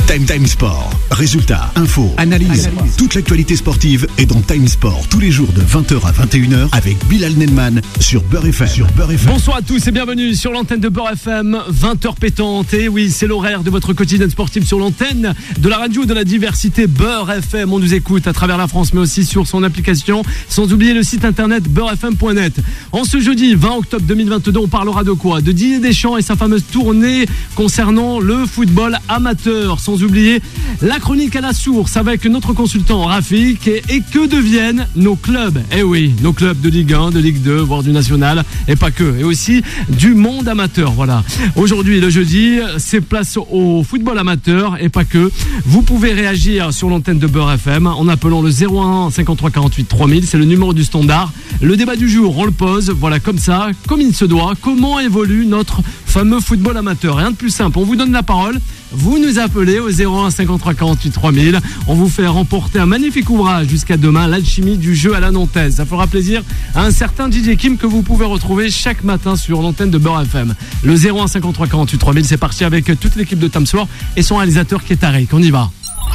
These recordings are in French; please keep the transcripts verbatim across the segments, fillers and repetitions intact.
Time Time Sport. Résultats, infos, analyse. analyse. Toute l'actualité sportive est dans Time Sport tous les jours de vingt heures à vingt et une heures avec Bilal Nenman sur Beurre F M. Sur Beurre F M. Bonsoir à tous et bienvenue sur l'antenne de Beurre F M. vingt heures pétantes. Et oui, c'est l'horaire de votre quotidien sportif sur l'antenne de la radio de la diversité Beurre F M. On nous écoute à travers la France mais aussi sur son application. Sans oublier le site internet beurre f m point net. En ce jeudi vingt octobre deux mille vingt-deux, on parlera de quoi? De Didier Deschamps et sa fameuse tournée concernant le football amateur. Sans oublier la chronique à la source avec notre consultant Rafik et, et que deviennent nos clubs. Eh oui, nos clubs de Ligue un, de Ligue deux, voire du National et pas que. Et aussi du monde amateur. Voilà. Aujourd'hui, le jeudi, c'est place au football amateur et pas que. Vous pouvez réagir sur l'antenne de Beurre F M en appelant le zéro un cinquante-trois quarante-huit trois mille. C'est le numéro du standard. Le débat du jour, on le pose. Voilà, comme ça, comme il se doit. Comment évolue notre fameux football amateur? Rien de plus simple. On vous donne la parole. Vous nous appelez au zéro un cinquante-trois quarante-huit trois mille. On vous fait remporter un magnifique ouvrage jusqu'à demain, l'alchimie du jeu à la nantaise. Ça fera plaisir à un certain D J Kim que vous pouvez retrouver chaque matin sur l'antenne de Beurre F M. Le zéro un cinquante-trois quarante-huit trois mille, c'est parti avec toute l'équipe de Time Sport et son réalisateur qui est Tariq. On y va.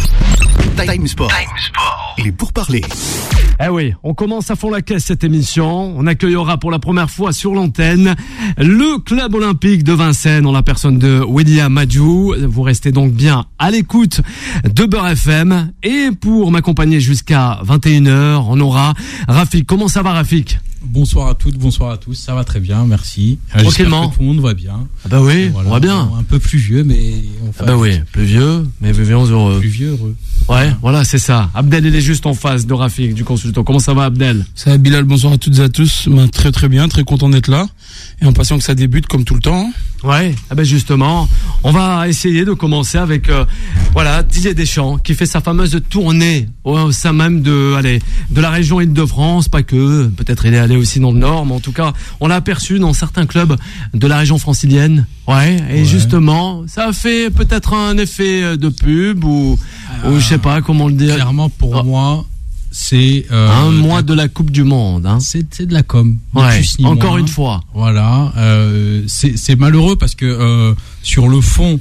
Time Sport. Time Sport. Il est pour parler. Eh oui, on commence à fond la caisse cette émission. On accueillera pour la première fois sur l'antenne le club olympique de Vincennes en la personne de William Madjou. Vous restez donc bien à l'écoute de Beurre F M. Et pour m'accompagner jusqu'à vingt et une heures, on aura Rafik. Comment ça va, Rafik? Bonsoir à toutes, bonsoir à tous, ça va très bien, merci. Tranquillement. Tout le monde va bien. Ah bah oui, voilà, on va bien. Un peu plus vieux, mais on fait. Ah bah oui, plus vieux, mais vivons heureux. Plus vieux, heureux. Ouais, voilà, voilà, c'est ça. Abdel, il est juste en face de Rafik, du consultant. Comment ça va, Abdel? Ça va, Bilal, bonsoir à toutes et à tous. Ben, très très bien, très content d'être là. Et impatient que ça débute comme tout le temps. Ouais, ah ben justement, on va essayer de commencer avec euh, voilà Didier Deschamps qui fait sa fameuse tournée au sein même de allez, de la région Île-de-France, pas que, peut-être il est allé aussi dans le Nord, mais en tout cas, on l'a aperçu dans certains clubs de la région francilienne. Ouais, et ouais. Justement, ça a fait peut-être un effet de pub ou, euh, ou je sais pas comment le dire. Clairement pour oh. moi, c'est euh, un mois de la Coupe du Monde. Hein. C'est, c'est de la com. Ouais, plus, ni encore moins. une fois. Voilà, euh, c'est, c'est malheureux parce que euh, sur le fond,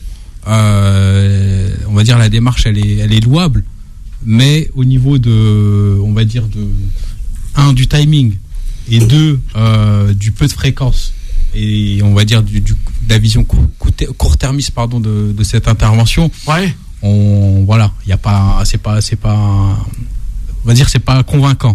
euh, on va dire la démarche, elle est, elle est louable, mais au niveau de, on va dire de un du timing et deux euh, du peu de fréquence et on va dire du, du de la vision court, court-termiste pardon de, de cette intervention. Ouais. On voilà, il y a pas, c'est pas, c'est pas. On va dire c'est pas convaincant.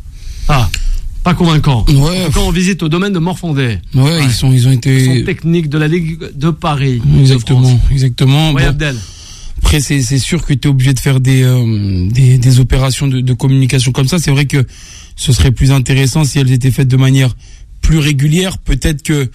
Ah, pas convaincant. Ouais. Quand on visite au domaine de Morfondé. Ouais, ouais, ils sont, ils ont été. Ils sont techniques de la Ligue de Paris. Exactement, de exactement. Ouais, bon. Abdel. Après, c'est, c'est sûr que tu es obligé de faire des, euh, des, des opérations de, de communication comme ça. C'est vrai que ce serait plus intéressant si elles étaient faites de manière plus régulière. Peut-être que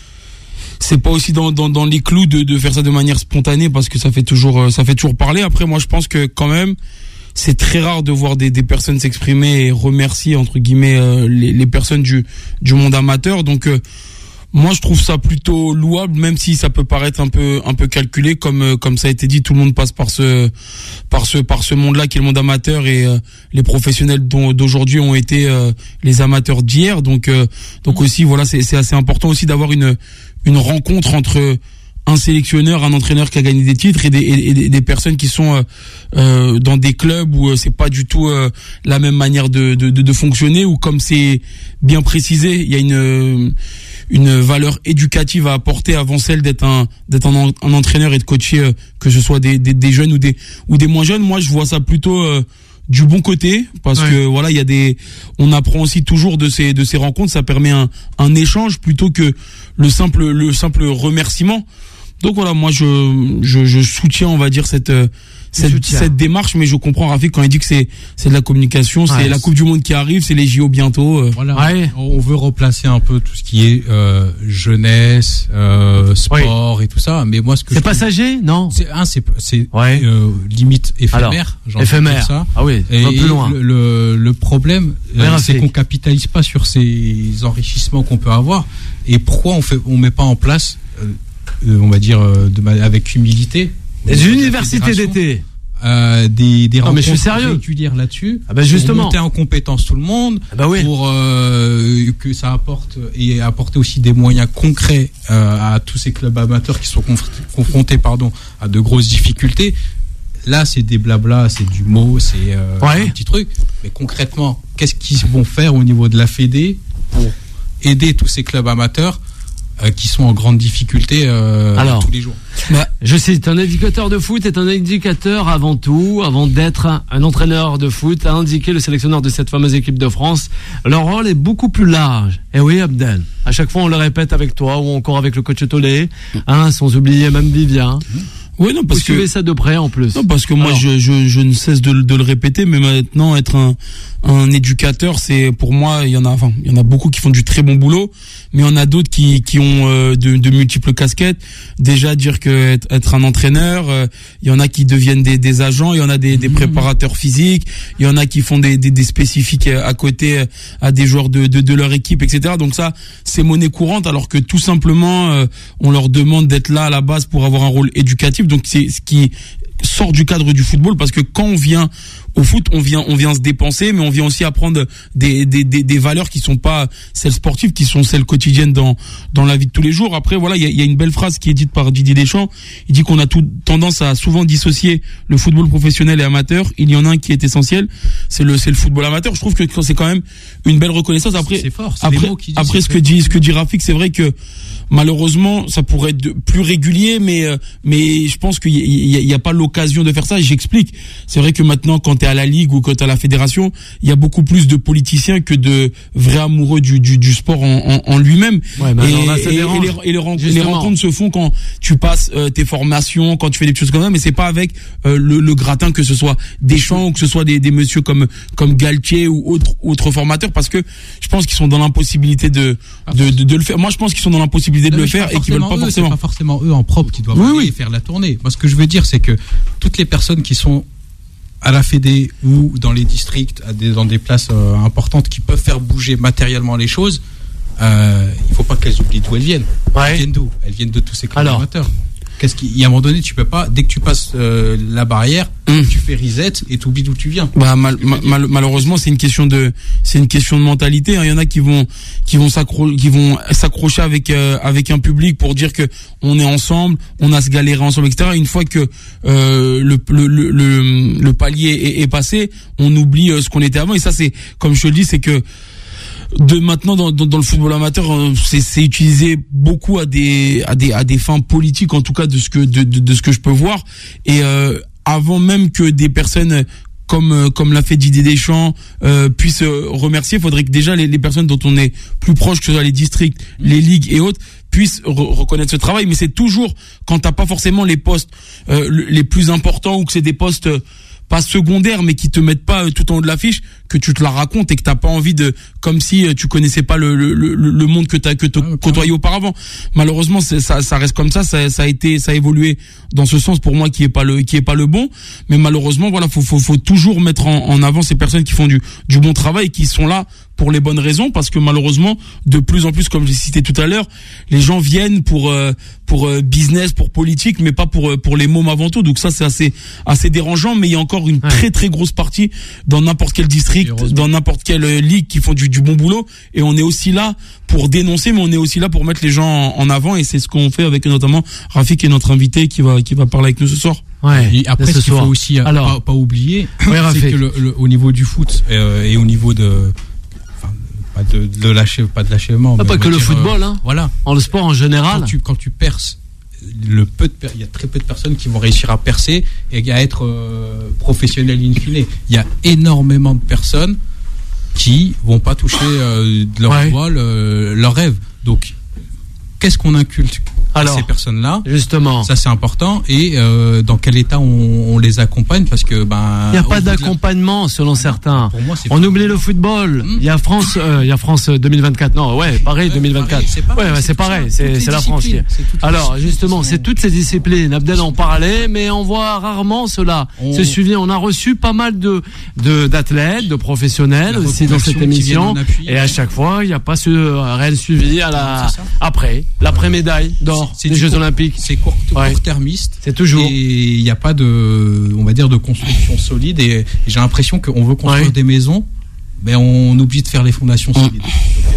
c'est pas aussi dans, dans, dans les clous de, de faire ça de manière spontanée parce que ça fait toujours, ça fait toujours parler. Après, moi, je pense que quand même, c'est très rare de voir des, des personnes s'exprimer et remercier entre guillemets euh, les, les personnes du, du monde amateur. Donc euh, moi je trouve ça plutôt louable, même si ça peut paraître un peu un peu calculé, comme euh, comme ça a été dit, tout le monde passe par ce par ce par ce monde-là qui est le monde amateur et euh, les professionnels dont, d'aujourd'hui ont été euh, les amateurs d'hier. Donc euh, donc aussi voilà, c'est c'est assez important aussi d'avoir une une rencontre entre un sélectionneur, un entraîneur qui a gagné des titres et des, et des, des personnes qui sont euh, euh, dans des clubs où euh, c'est pas du tout euh, la même manière de, de, de, de fonctionner, ou comme c'est bien précisé, il y a une une valeur éducative à apporter avant celle d'être un d'être un, un entraîneur et de coacher euh, que ce soit des, des, des jeunes ou des ou des moins jeunes. Moi, je vois ça plutôt euh, du bon côté parce ouais. que voilà, il y a des, on apprend aussi toujours de ces de ces rencontres. Ça permet un un échange plutôt que le simple le simple remerciement. Donc voilà, moi je je, je soutiens, on va dire, cette cette, cette démarche, mais je comprends Rafik quand il dit que c'est c'est de la communication, c'est ouais, la Coupe du Monde qui arrive, c'est les J O bientôt. Euh. Voilà, ouais. On veut replacer un peu tout ce qui est euh, jeunesse, euh, sport oui. et tout ça, mais moi ce que c'est je passager, trouve, non c'est un c'est c'est ouais. euh, limite éphémère, alors, éphémère. Ça. Ah oui, et, un peu plus loin. Le, le le problème ouais, euh, c'est qu'on capitalise pas sur ces enrichissements qu'on peut avoir, et pourquoi on fait on met pas en place euh, on va dire de, avec humilité des universités d'été, euh, des des non, rencontres régulières là-dessus, ah ben justement, pour monter en compétence tout le monde, ah ben oui. pour euh, que ça apporte et apporter aussi des moyens concrets euh, à tous ces clubs amateurs qui sont conf- confrontés pardon à de grosses difficultés. là, c'est des blabla, c'est du mot, c'est euh, ouais. un petit truc. Mais concrètement, qu'est-ce qu'ils vont faire au niveau de la Fédé pour aider tous ces clubs amateurs euh, qui sont en grande difficulté euh, Alors, tous les jours? Bah, je cite, un éducateur de foot est un éducateur avant tout, avant d'être un, un entraîneur de foot, a indiqué le sélectionneur de cette fameuse équipe de France. Leur rôle est beaucoup plus large. Et oui, Abdel, à chaque fois on le répète avec toi ou encore avec le coach Tolé, hein, sans oublier même Vivien. Oui, non, parce Vous que suivez ça de près en plus. Non, parce que moi, Alors, je, je, je ne cesse de, de le répéter, mais maintenant, être un, un éducateur, c'est, pour moi, il y en a, enfin, il y en a beaucoup qui font du très bon boulot, mais il y en a d'autres qui, qui ont euh, de, de multiples casquettes. Déjà, dire que être, être un entraîneur, euh, il y en a qui deviennent des, des agents, il y en a des, des préparateurs physiques, il y en a qui font des, des, des spécifiques à côté à des joueurs de, de, de leur équipe, et cetera. Donc ça, c'est monnaie courante, alors que tout simplement, euh, on leur demande d'être là à la base pour avoir un rôle éducatif. Donc c'est ce qui sort du cadre du football, parce que quand on vient au foot, on vient on vient se dépenser, mais on vient aussi apprendre des des des, des valeurs qui sont pas celles sportives, qui sont celles quotidiennes dans dans la vie de tous les jours. Après voilà, il y a, y a une belle phrase qui est dite par Didier Deschamps. Il dit qu'on a tout tendance à souvent dissocier le football professionnel et amateur. Il y en a un qui est essentiel, c'est le c'est le football amateur. Je trouve que c'est quand même une belle reconnaissance. Après c'est fort, c'est après qui après ce que dit ce que dit Rafik, c'est vrai que malheureusement, ça pourrait être plus régulier, mais mais je pense qu'il y, y, y a pas l'occasion de faire ça. Et j'explique. C'est vrai que maintenant, quand t'es à la ligue ou quand t'es à la fédération, il y a beaucoup plus de politiciens que de vrais amoureux du du, du sport en, en, en lui-même. Ouais, bah et, alors là, ça et, dérange. et, les, et les, rencontres, les rencontres se font quand tu passes euh, tes formations, quand tu fais des choses comme ça, mais c'est pas avec euh, le, le gratin, que ce soit Deschamps ou que ce soit des, des messieurs comme comme Galtier ou autres autres formateurs, parce que je pense qu'ils sont dans l'impossibilité de de, de de le faire. Moi, je pense qu'ils sont dans l'impossibilité de le faire et qui veulent pas eux, forcément. C'est pas forcément eux en propre qui doivent oui, aller oui. faire la tournée. Moi, ce que je veux dire, c'est que toutes les personnes qui sont à la Fédé ou dans les districts, à des, dans des places euh, importantes, qui peuvent faire bouger matériellement les choses, euh, il faut pas qu'elles oublient d'où elles viennent. Ouais. Elles viennent d'où? Elles viennent de tous ces clubs Alors. amateurs. Qu'est-ce qu'il y a un moment donné, tu peux pas, dès que tu passes euh, la barrière, mmh. tu fais reset et tu oublies d'où tu viens. Bah mal, mal, malheureusement, c'est une question de c'est une question de mentalité. Il y en a qui vont qui vont s'accrocher qui vont s'accrocher avec euh, avec un public pour dire que on est ensemble, on a se galérer ensemble, et cetera. Une fois que euh, le, le le le le palier est, est passé, on oublie euh, ce qu'on était avant. Et ça, c'est comme je te le dis, c'est que de maintenant dans, dans, dans le football amateur, c'est, c'est utilisé beaucoup à des à des à des fins politiques, en tout cas de ce que de de, de ce que je peux voir. Et euh, avant même que des personnes comme comme l'a fait Didier Deschamps euh, puissent remercier, il faudrait que déjà les, les personnes dont on est plus proche, que ce soit les districts, les ligues et autres, puissent re- reconnaître ce travail. Mais c'est toujours quand t'as pas forcément les postes euh, les plus importants, ou que c'est des postes euh, pas secondaires, mais qui te mettent pas euh, tout en haut de l'affiche, que tu te la racontes et que t'as pas envie de, comme si euh, tu connaissais pas le le le, le monde que t'as que t'as ouais, côtoyé auparavant. Malheureusement, c'est, ça ça reste comme ça, ça ça a été ça a évolué dans ce sens, pour moi qui est pas le qui est pas le bon. Mais malheureusement, voilà, faut faut faut toujours mettre en, en avant ces personnes qui font du du bon travail et qui sont là pour les bonnes raisons, parce que malheureusement, de plus en plus, comme j'ai cité tout à l'heure, les gens viennent pour euh, pour euh, business, pour politique, mais pas pour euh, pour les mômes avant tout. Donc ça, c'est assez assez dérangeant. Mais il y a encore une ouais. très très grosse partie dans n'importe quel district, dans n'importe quelle euh, ligue, qui font du, du bon boulot. Et on est aussi là pour dénoncer, mais on est aussi là pour mettre les gens en, en avant. Et c'est ce qu'on fait avec notamment Rafik, qui est notre invité, qui va qui va parler avec nous ce soir. Ouais. Et après, ce qu'il faut aussi Alors, pas, pas oublier, ouais, c'est que le, le, au niveau du foot euh, et au niveau de Pas de, de lâcher, pas de l'achèvement. Pas, pas que dire, le football, hein. Euh, voilà. En le sport en général. Quand tu, quand tu perces, le peu de, il y a très peu de personnes qui vont réussir à percer et à être euh, professionnels in fine. Il y a énormément de personnes qui vont pas toucher euh, de leur ouais. voile, euh, leur rêve. Donc, qu'est-ce qu'on inculte Alors, à ces personnes-là? Justement. Ça, c'est important. Et euh, dans quel état on, on les accompagne? Parce que ben. Il n'y a pas d'accompagnement, la... selon certains. Pour moi, c'est on oublie le football. Il mmh. y a France, euh, il y a France deux mille vingt-quatre. Non, ouais, pareil, ouais, deux mille vingt-quatre. Pareil, c'est pareil, ouais, ouais, c'est, c'est pareil. Ça, c'est, c'est la France qui est. Alors, justement, c'est toutes ces disciplines. Abdel en parlait, mais on voit rarement cela. On... C'est suivi. On a reçu pas mal de, de d'athlètes, de professionnels aussi dans cette émission. Et à chaque fois, il n'y a pas ce réel suivi à la, après, l'après-médaille d'or des Jeux Olympiques. C'est court, ouais. court-termiste. C'est toujours. Et il n'y a pas de, on va dire, de construction solide. Et, et j'ai l'impression qu'on veut construire ouais. des maisons, mais on oublie de faire les fondations solides. Donc,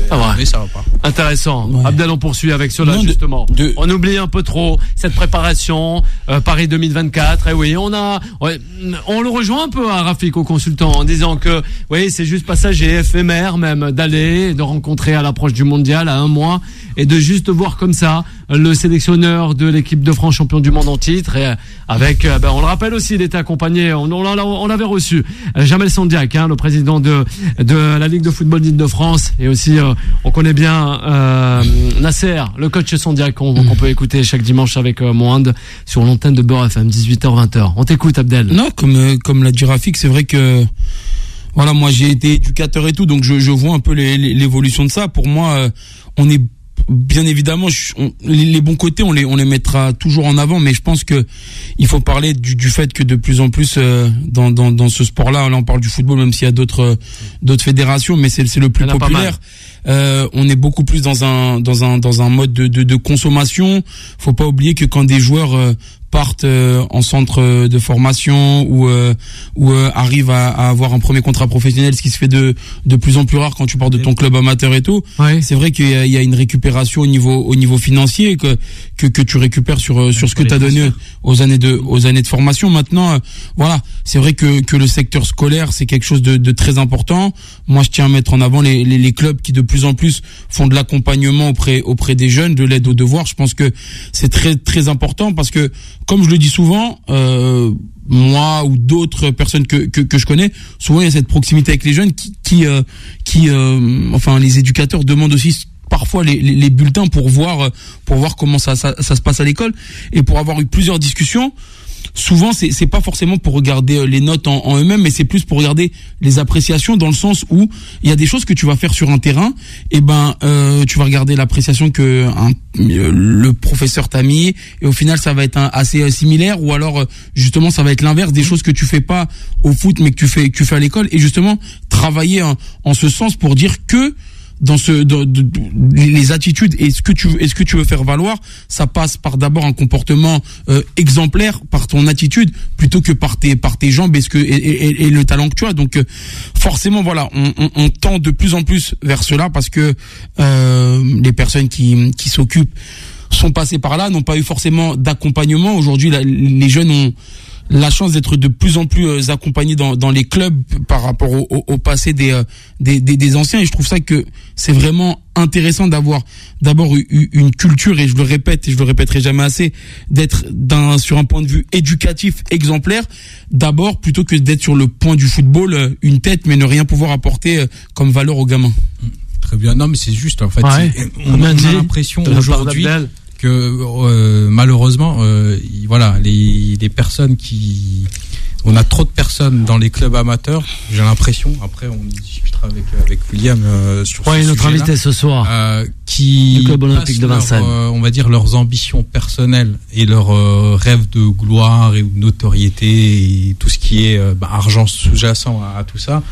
ah ouais. mais ça va pas. Intéressant. Ouais. Abdel, on poursuit avec cela, Non, de- justement. de- On oublie un peu trop cette préparation, euh, Paris deux mille vingt-quatre. Et oui, on a, ouais, on le rejoint un peu à Rafik, au consultant, en disant que, oui, c'est juste passager, éphémère même, d'aller, de rencontrer à l'approche du mondial, à un mois, et de juste voir comme ça le sélectionneur de l'équipe de France champion du monde en titre. Et avec, euh, ben, on le rappelle aussi, il était accompagné, on, on, l'a- on l'avait reçu, euh, Jamel Sandiak, hein, le président de, de la Ligue de football d'Île-de-France, et aussi, euh, on connaît bien euh, Nasser, le coach Sandiak, qu'on, qu'on peut écouter chaque dimanche avec euh, Mohand sur l'antenne de Beurre F M, dix-huit heures vingt heures. On t'écoute, Abdel. Non, comme euh, comme l'a dit Rafik, c'est vrai que voilà, moi j'ai été éducateur et tout, donc je je vois un peu les- les- l'évolution de ça. Pour moi, euh, on est bien évidemment je- on- les, les bons côtés, on les on les mettra toujours en avant, mais je pense que il faut parler du du fait que de plus en plus euh, dans dans dans ce sport-là, là on parle du football, même s'il y a d'autres euh, d'autres fédérations, mais c'est c'est le plus Il y en a pas populaire. Euh, on est beaucoup plus dans un dans un dans un mode de de, de consommation. Faut pas oublier que quand des joueurs euh, partent euh, en centre de formation ou euh, ou euh, arrivent à, à avoir un premier contrat professionnel, ce qui se fait de de plus en plus rare quand tu pars de ton club amateur et tout. Oui. C'est vrai qu'il y a, il y a une récupération au niveau au niveau financier que que que tu récupères sur euh, sur ce que tu as donné aux années de aux années de formation. Maintenant, euh, voilà, c'est vrai que que le secteur scolaire c'est quelque chose de de très important. Moi, je tiens à mettre en avant les les, les clubs qui de plus en plus font de l'accompagnement auprès auprès des jeunes, de l'aide aux devoirs. Je pense que c'est très très important parce que comme je le dis souvent, euh, moi ou d'autres personnes que, que que je connais, souvent il y a cette proximité avec les jeunes qui qui euh, qui euh, enfin les éducateurs demandent aussi parfois les, les, les bulletins pour voir pour voir comment ça, ça ça se passe à l'école, et pour avoir eu plusieurs discussions. Souvent, c'est c'est pas forcément pour regarder les notes en, en eux-mêmes, mais c'est plus pour regarder les appréciations, dans le sens où il y a des choses que tu vas faire sur un terrain, et ben euh, tu vas regarder l'appréciation que un, le professeur t'a mis, et au final ça va être un, assez similaire, ou alors justement ça va être l'inverse, des choses que tu fais pas au foot mais que tu fais que tu fais à l'école, et justement travailler en, en ce sens pour dire que dans ce de, de, de, les attitudes et ce que tu est ce que tu veux faire valoir, ça passe par d'abord un comportement euh, exemplaire, par ton attitude, plutôt que par tes par tes jambes et ce que et, et, et le talent que tu as. Donc euh, forcément voilà, on, on, on tend de plus en plus vers cela, parce que euh, les personnes qui qui s'occupent sont passées par là, n'ont pas eu forcément d'accompagnement. Aujourd'hui, la, les jeunes ont la chance d'être de plus en plus euh, accompagnés dans, dans les clubs par rapport au, au, au passé des, euh, des, des des anciens, et je trouve ça que c'est vraiment intéressant d'avoir d'abord eu une culture, et je le répète et je le répéterai jamais assez, d'être d'un sur un point de vue éducatif exemplaire d'abord, plutôt que d'être sur le point du football euh, une tête mais ne rien pouvoir apporter euh, comme valeur aux gamins. Très bien. Non, mais c'est juste en fait. Ouais. c'est- On, on a l'impression aujourd'hui que euh, malheureusement, euh, y- voilà, les, les personnes qui, on a trop de personnes dans les clubs amateurs. J'ai l'impression. Après, on discutera avec avec William euh, sur Ouais, ce notre sujet-là, invité ce soir. euh, qui Du club olympique passent de leur, Vincennes. euh, on va dire leurs ambitions personnelles et leurs euh, rêves de gloire et de notoriété et tout ce qui est euh, bah, argent sous-jacent à, à tout ça,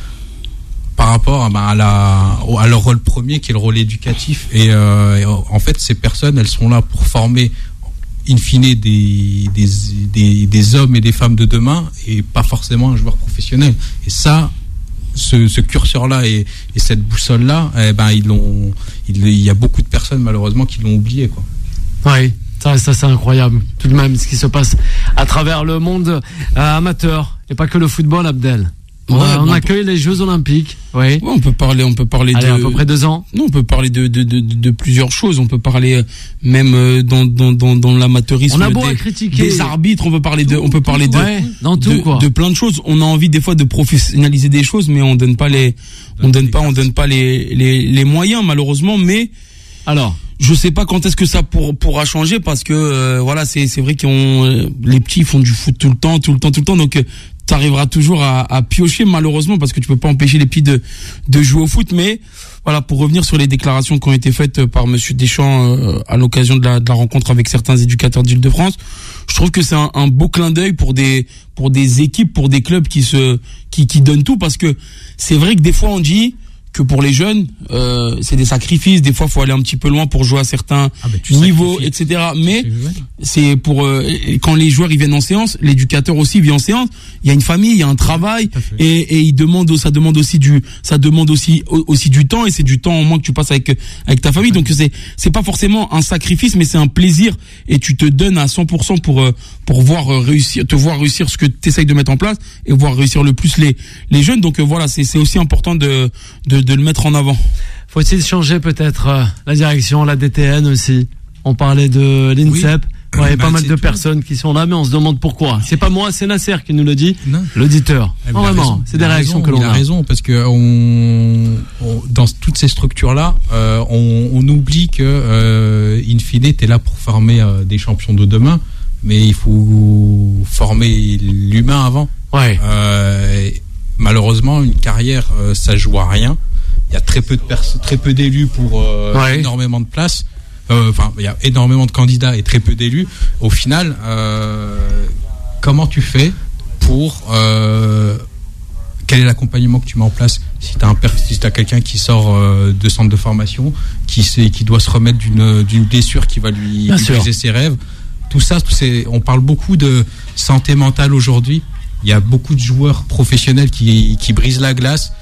par rapport à, bah, à, la, au- à leur rôle premier qui est le rôle éducatif. Et, euh, et en fait, ces personnes, elles sont là pour former in fine des, des, des, des hommes et des femmes de demain, et pas forcément un joueur professionnel. Et ça, ce, ce curseur-là et, et cette boussole-là, eh ben, ils l'ont, il, il y a beaucoup de personnes malheureusement qui l'ont oublié, quoi. Oui, ça, ça c'est incroyable. Tout de même, ce qui se passe à travers le monde euh, amateur, et pas que le football, Abdel. Ouais, Euh, on bon, accueille les Jeux Olympiques. Oui. Ouais, on peut parler, on peut parler Allez, de à peu près deux ans. Non, on peut parler de de de, de, de plusieurs choses. On peut parler euh, même euh, dans dans dans dans l'amateurisme. On a beau des, à critiquer des arbitres. On peut parler de, on peut parler de Ouais, dans tout, de, quoi. de plein de choses. On a envie des fois de professionnaliser des choses, mais on donne pas les, on donne pas, on donne pas les les les moyens malheureusement. Mais Alors, je sais pas quand est-ce que ça pour, pourra changer, parce que euh, voilà, c'est c'est vrai qu'on euh, les petits font du foot tout le temps, tout le temps, tout le temps, donc euh, t'arriveras toujours à, à piocher malheureusement, parce que tu peux pas empêcher les petits de de jouer au foot. Mais voilà, pour revenir sur les déclarations qui ont été faites par Monsieur Deschamps euh, à l'occasion de la, de la rencontre avec certains éducateurs d'Île-de-France, je trouve que c'est un, un beau clin d'œil pour des pour des équipes, pour des clubs qui se qui qui donnent tout, parce que c'est vrai que des fois on dit que pour les jeunes, euh, c'est des sacrifices. Des fois, faut aller un petit peu loin pour jouer à certains ah bah, niveaux, et cetera. Mais c'est pour euh, quand les joueurs ils viennent en séance, l'éducateur aussi vient en séance. Il y a une famille, il y a un travail, et, et il demande, ça demande aussi du, ça demande aussi aussi du temps, et c'est du temps en moins que tu passes avec avec ta famille. Donc c'est c'est pas forcément un sacrifice, mais c'est un plaisir, et tu te donnes à cent pour cent pour pour voir réussir, te voir réussir ce que tu essayes de mettre en place et voir réussir le plus les les jeunes. Donc voilà, c'est c'est aussi important de de de le mettre en avant. Faut-il changer peut-être euh, la direction, la D T N aussi? On parlait de l'INSEP. Oui. Ouais, il y a bah, pas mal de tout. personnes qui sont là, mais on se demande pourquoi. C'est pas moi, c'est Nasser qui nous le dit, non. l'auditeur. Eh, non, vraiment, raison. c'est des réactions raison, que l'on il a. Il a raison, parce que on, on, dans toutes ces structures-là, euh, on, on oublie que, euh, in fine, t'es là pour former euh, des champions de demain, mais il faut former l'humain avant. Ouais. Euh, malheureusement, une carrière, euh, ça joue à rien. Il y a très peu de pers- très peu d'élus pour euh, ouais. énormément de places. Enfin, euh, il y a énormément de candidats et très peu d'élus. Au final, euh, comment tu fais pour euh, quel est l'accompagnement que tu mets en place? Si tu as un si t'as quelqu'un qui sort euh, de centre de formation, qui sait, qui doit se remettre d'une d'une blessure qui va lui, lui briser ses rêves, tout ça, tout c'est, on parle beaucoup de santé mentale aujourd'hui. Il y a beaucoup de joueurs professionnels qui qui brisent la glace.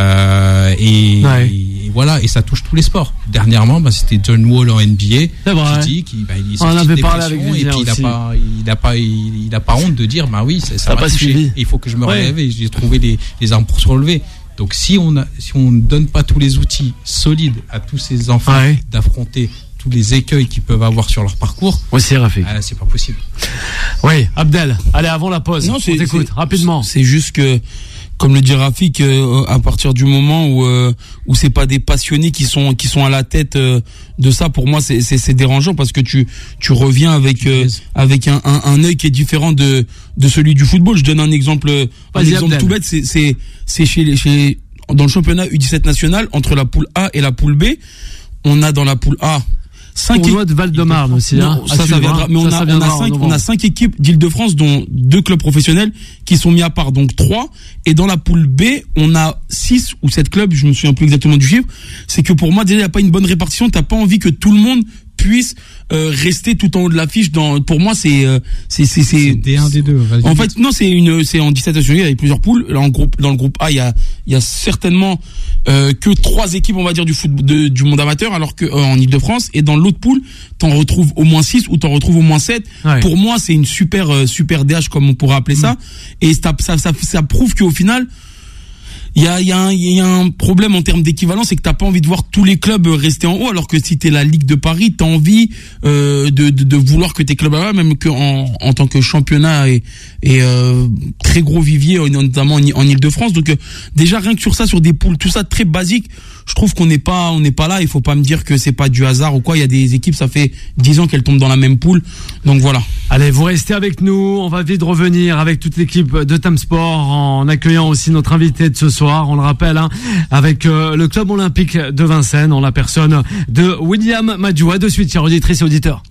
Euh, et, ouais. et voilà, et ça touche tous les sports. Dernièrement, bah, c'était John Wall en N B A qui dit qu'il bah, il est sorti de dépression, et puis il n'a pas, il a pas, il, il a pas honte de dire bah oui, ça, ça, ça va toucher. Et il faut que je me ouais. relève, et j'ai trouvé les, les armes pour se relever. Donc si on a, si on ne donne pas tous les outils solides à tous ces enfants ouais. d'affronter tous les écueils qu'ils peuvent avoir sur leur parcours, ouais, c'est Rafik. Euh, c'est pas possible. Oui, Abdel, allez, avant la pause, non, on t'écoute rapidement. C'est juste que, comme le dit Rafik, euh, à partir du moment où euh, où c'est pas des passionnés qui sont qui sont à la tête euh, de ça, pour moi c'est c'est c'est dérangeant, parce que tu tu reviens avec euh, avec un, un un œil qui est différent de de celui du football. Je donne un exemple un exemple tout bête, c'est c'est c'est chez chez dans le championnat U dix-sept national, entre la poule A et la poule B, on a dans la poule A cinq tournoi de Val-de-Marne aussi, non, hein, ça, ça viendra. Mais ça, on a, on a cinq, on a cinq équipes d'Île-de-France, dont deux clubs professionnels qui sont mis à part, donc trois. Et dans la poule B, on a six ou sept clubs, je me souviens plus exactement du chiffre. C'est que pour moi, déjà, il n'y a pas une bonne répartition. T'as pas envie que tout le monde puisse euh, rester tout en haut de l'affiche. Dans, pour moi, c'est euh, c'est c'est c'est D un, D deux. Vas-y. En fait, non, c'est une c'est en dix-sept nationaux, il y a plusieurs poules. Là, en groupe, dans le groupe A, il y a il y a certainement euh, que trois équipes, on va dire, du foot de, du monde amateur, alors que euh, en Île-de-France, et dans l'autre poule, t'en retrouves au moins six ou t'en retrouves au moins sept. Ouais. Pour moi, c'est une super euh, super D H, comme on pourrait appeler mmh. ça, et ça ça ça, ça prouve qu'au final, il y a, il y a un, il y a un problème en termes d'équivalence, c'est que t'as pas envie de voir tous les clubs rester en haut, alors que si t'es la Ligue de Paris, t'as envie euh, de, de de vouloir que tes clubs là, même que en, en tant que championnat et, et euh, très gros vivier, notamment en, en Île-de-France. Donc euh, déjà rien que sur ça, sur des poules, tout ça très basique, je trouve qu'on n'est pas, on n'est pas là. Il faut pas me dire que c'est pas du hasard ou quoi. Il y a des équipes, ça fait dix ans qu'elles tombent dans la même poule. Donc voilà. Allez, vous restez avec nous. On va vite revenir avec toute l'équipe de Time Sport, en accueillant aussi notre invité de ce soir. On le rappelle, hein, avec euh, le club olympique de Vincennes, en la personne de William Madjoua. De suite, chers auditrices et auditeurs.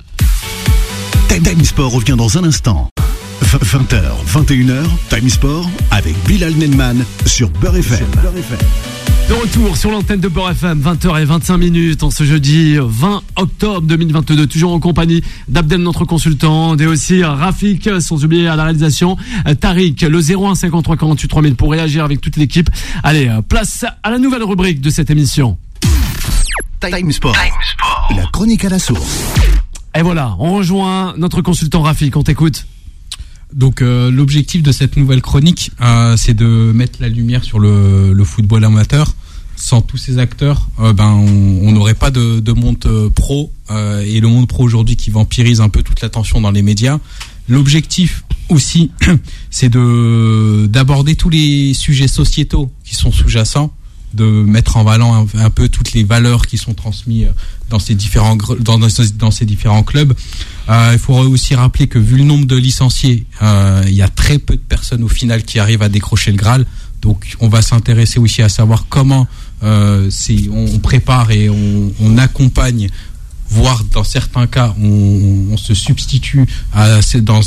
Time Sport revient dans un instant. vingt heures, vingt et une heures, Time Sport avec Bilal Nenman sur Beurre F M. De retour sur l'antenne de Beurre F M, vingt heures vingt-cinq minutes, en ce jeudi vingt octobre deux mille vingt-deux, toujours en compagnie d'Abdel, notre consultant, et aussi Rafik, sans oublier à la réalisation Tariq, le zéro un cinquante-trois quarante-huit trois mille pour réagir avec toute l'équipe. Allez, place à la nouvelle rubrique de cette émission. Time Sport, Time Sport. La chronique à la source. Et voilà, on rejoint notre consultant Rafik, on t'écoute. Donc euh, l'objectif de cette nouvelle chronique, euh, c'est de mettre la lumière sur le, le football amateur. Sans tous ces acteurs, euh, ben on n'aurait pas de, de monde euh, pro, euh, et le monde pro aujourd'hui qui vampirise un peu toute l'attention dans les médias. L'objectif aussi, c'est de d'aborder tous les sujets sociétaux qui sont sous-jacents, de mettre en valeur un, un peu toutes les valeurs qui sont transmises dans ces différents dans, dans ces différents clubs. Euh, il faudrait aussi rappeler que vu le nombre de licenciés, euh, il y a très peu de personnes au final qui arrivent à décrocher le Graal. Donc on va s'intéresser aussi à savoir comment euh, c'est, on, on prépare et on, on accompagne voire dans certains cas, on, on se substitue à, dans,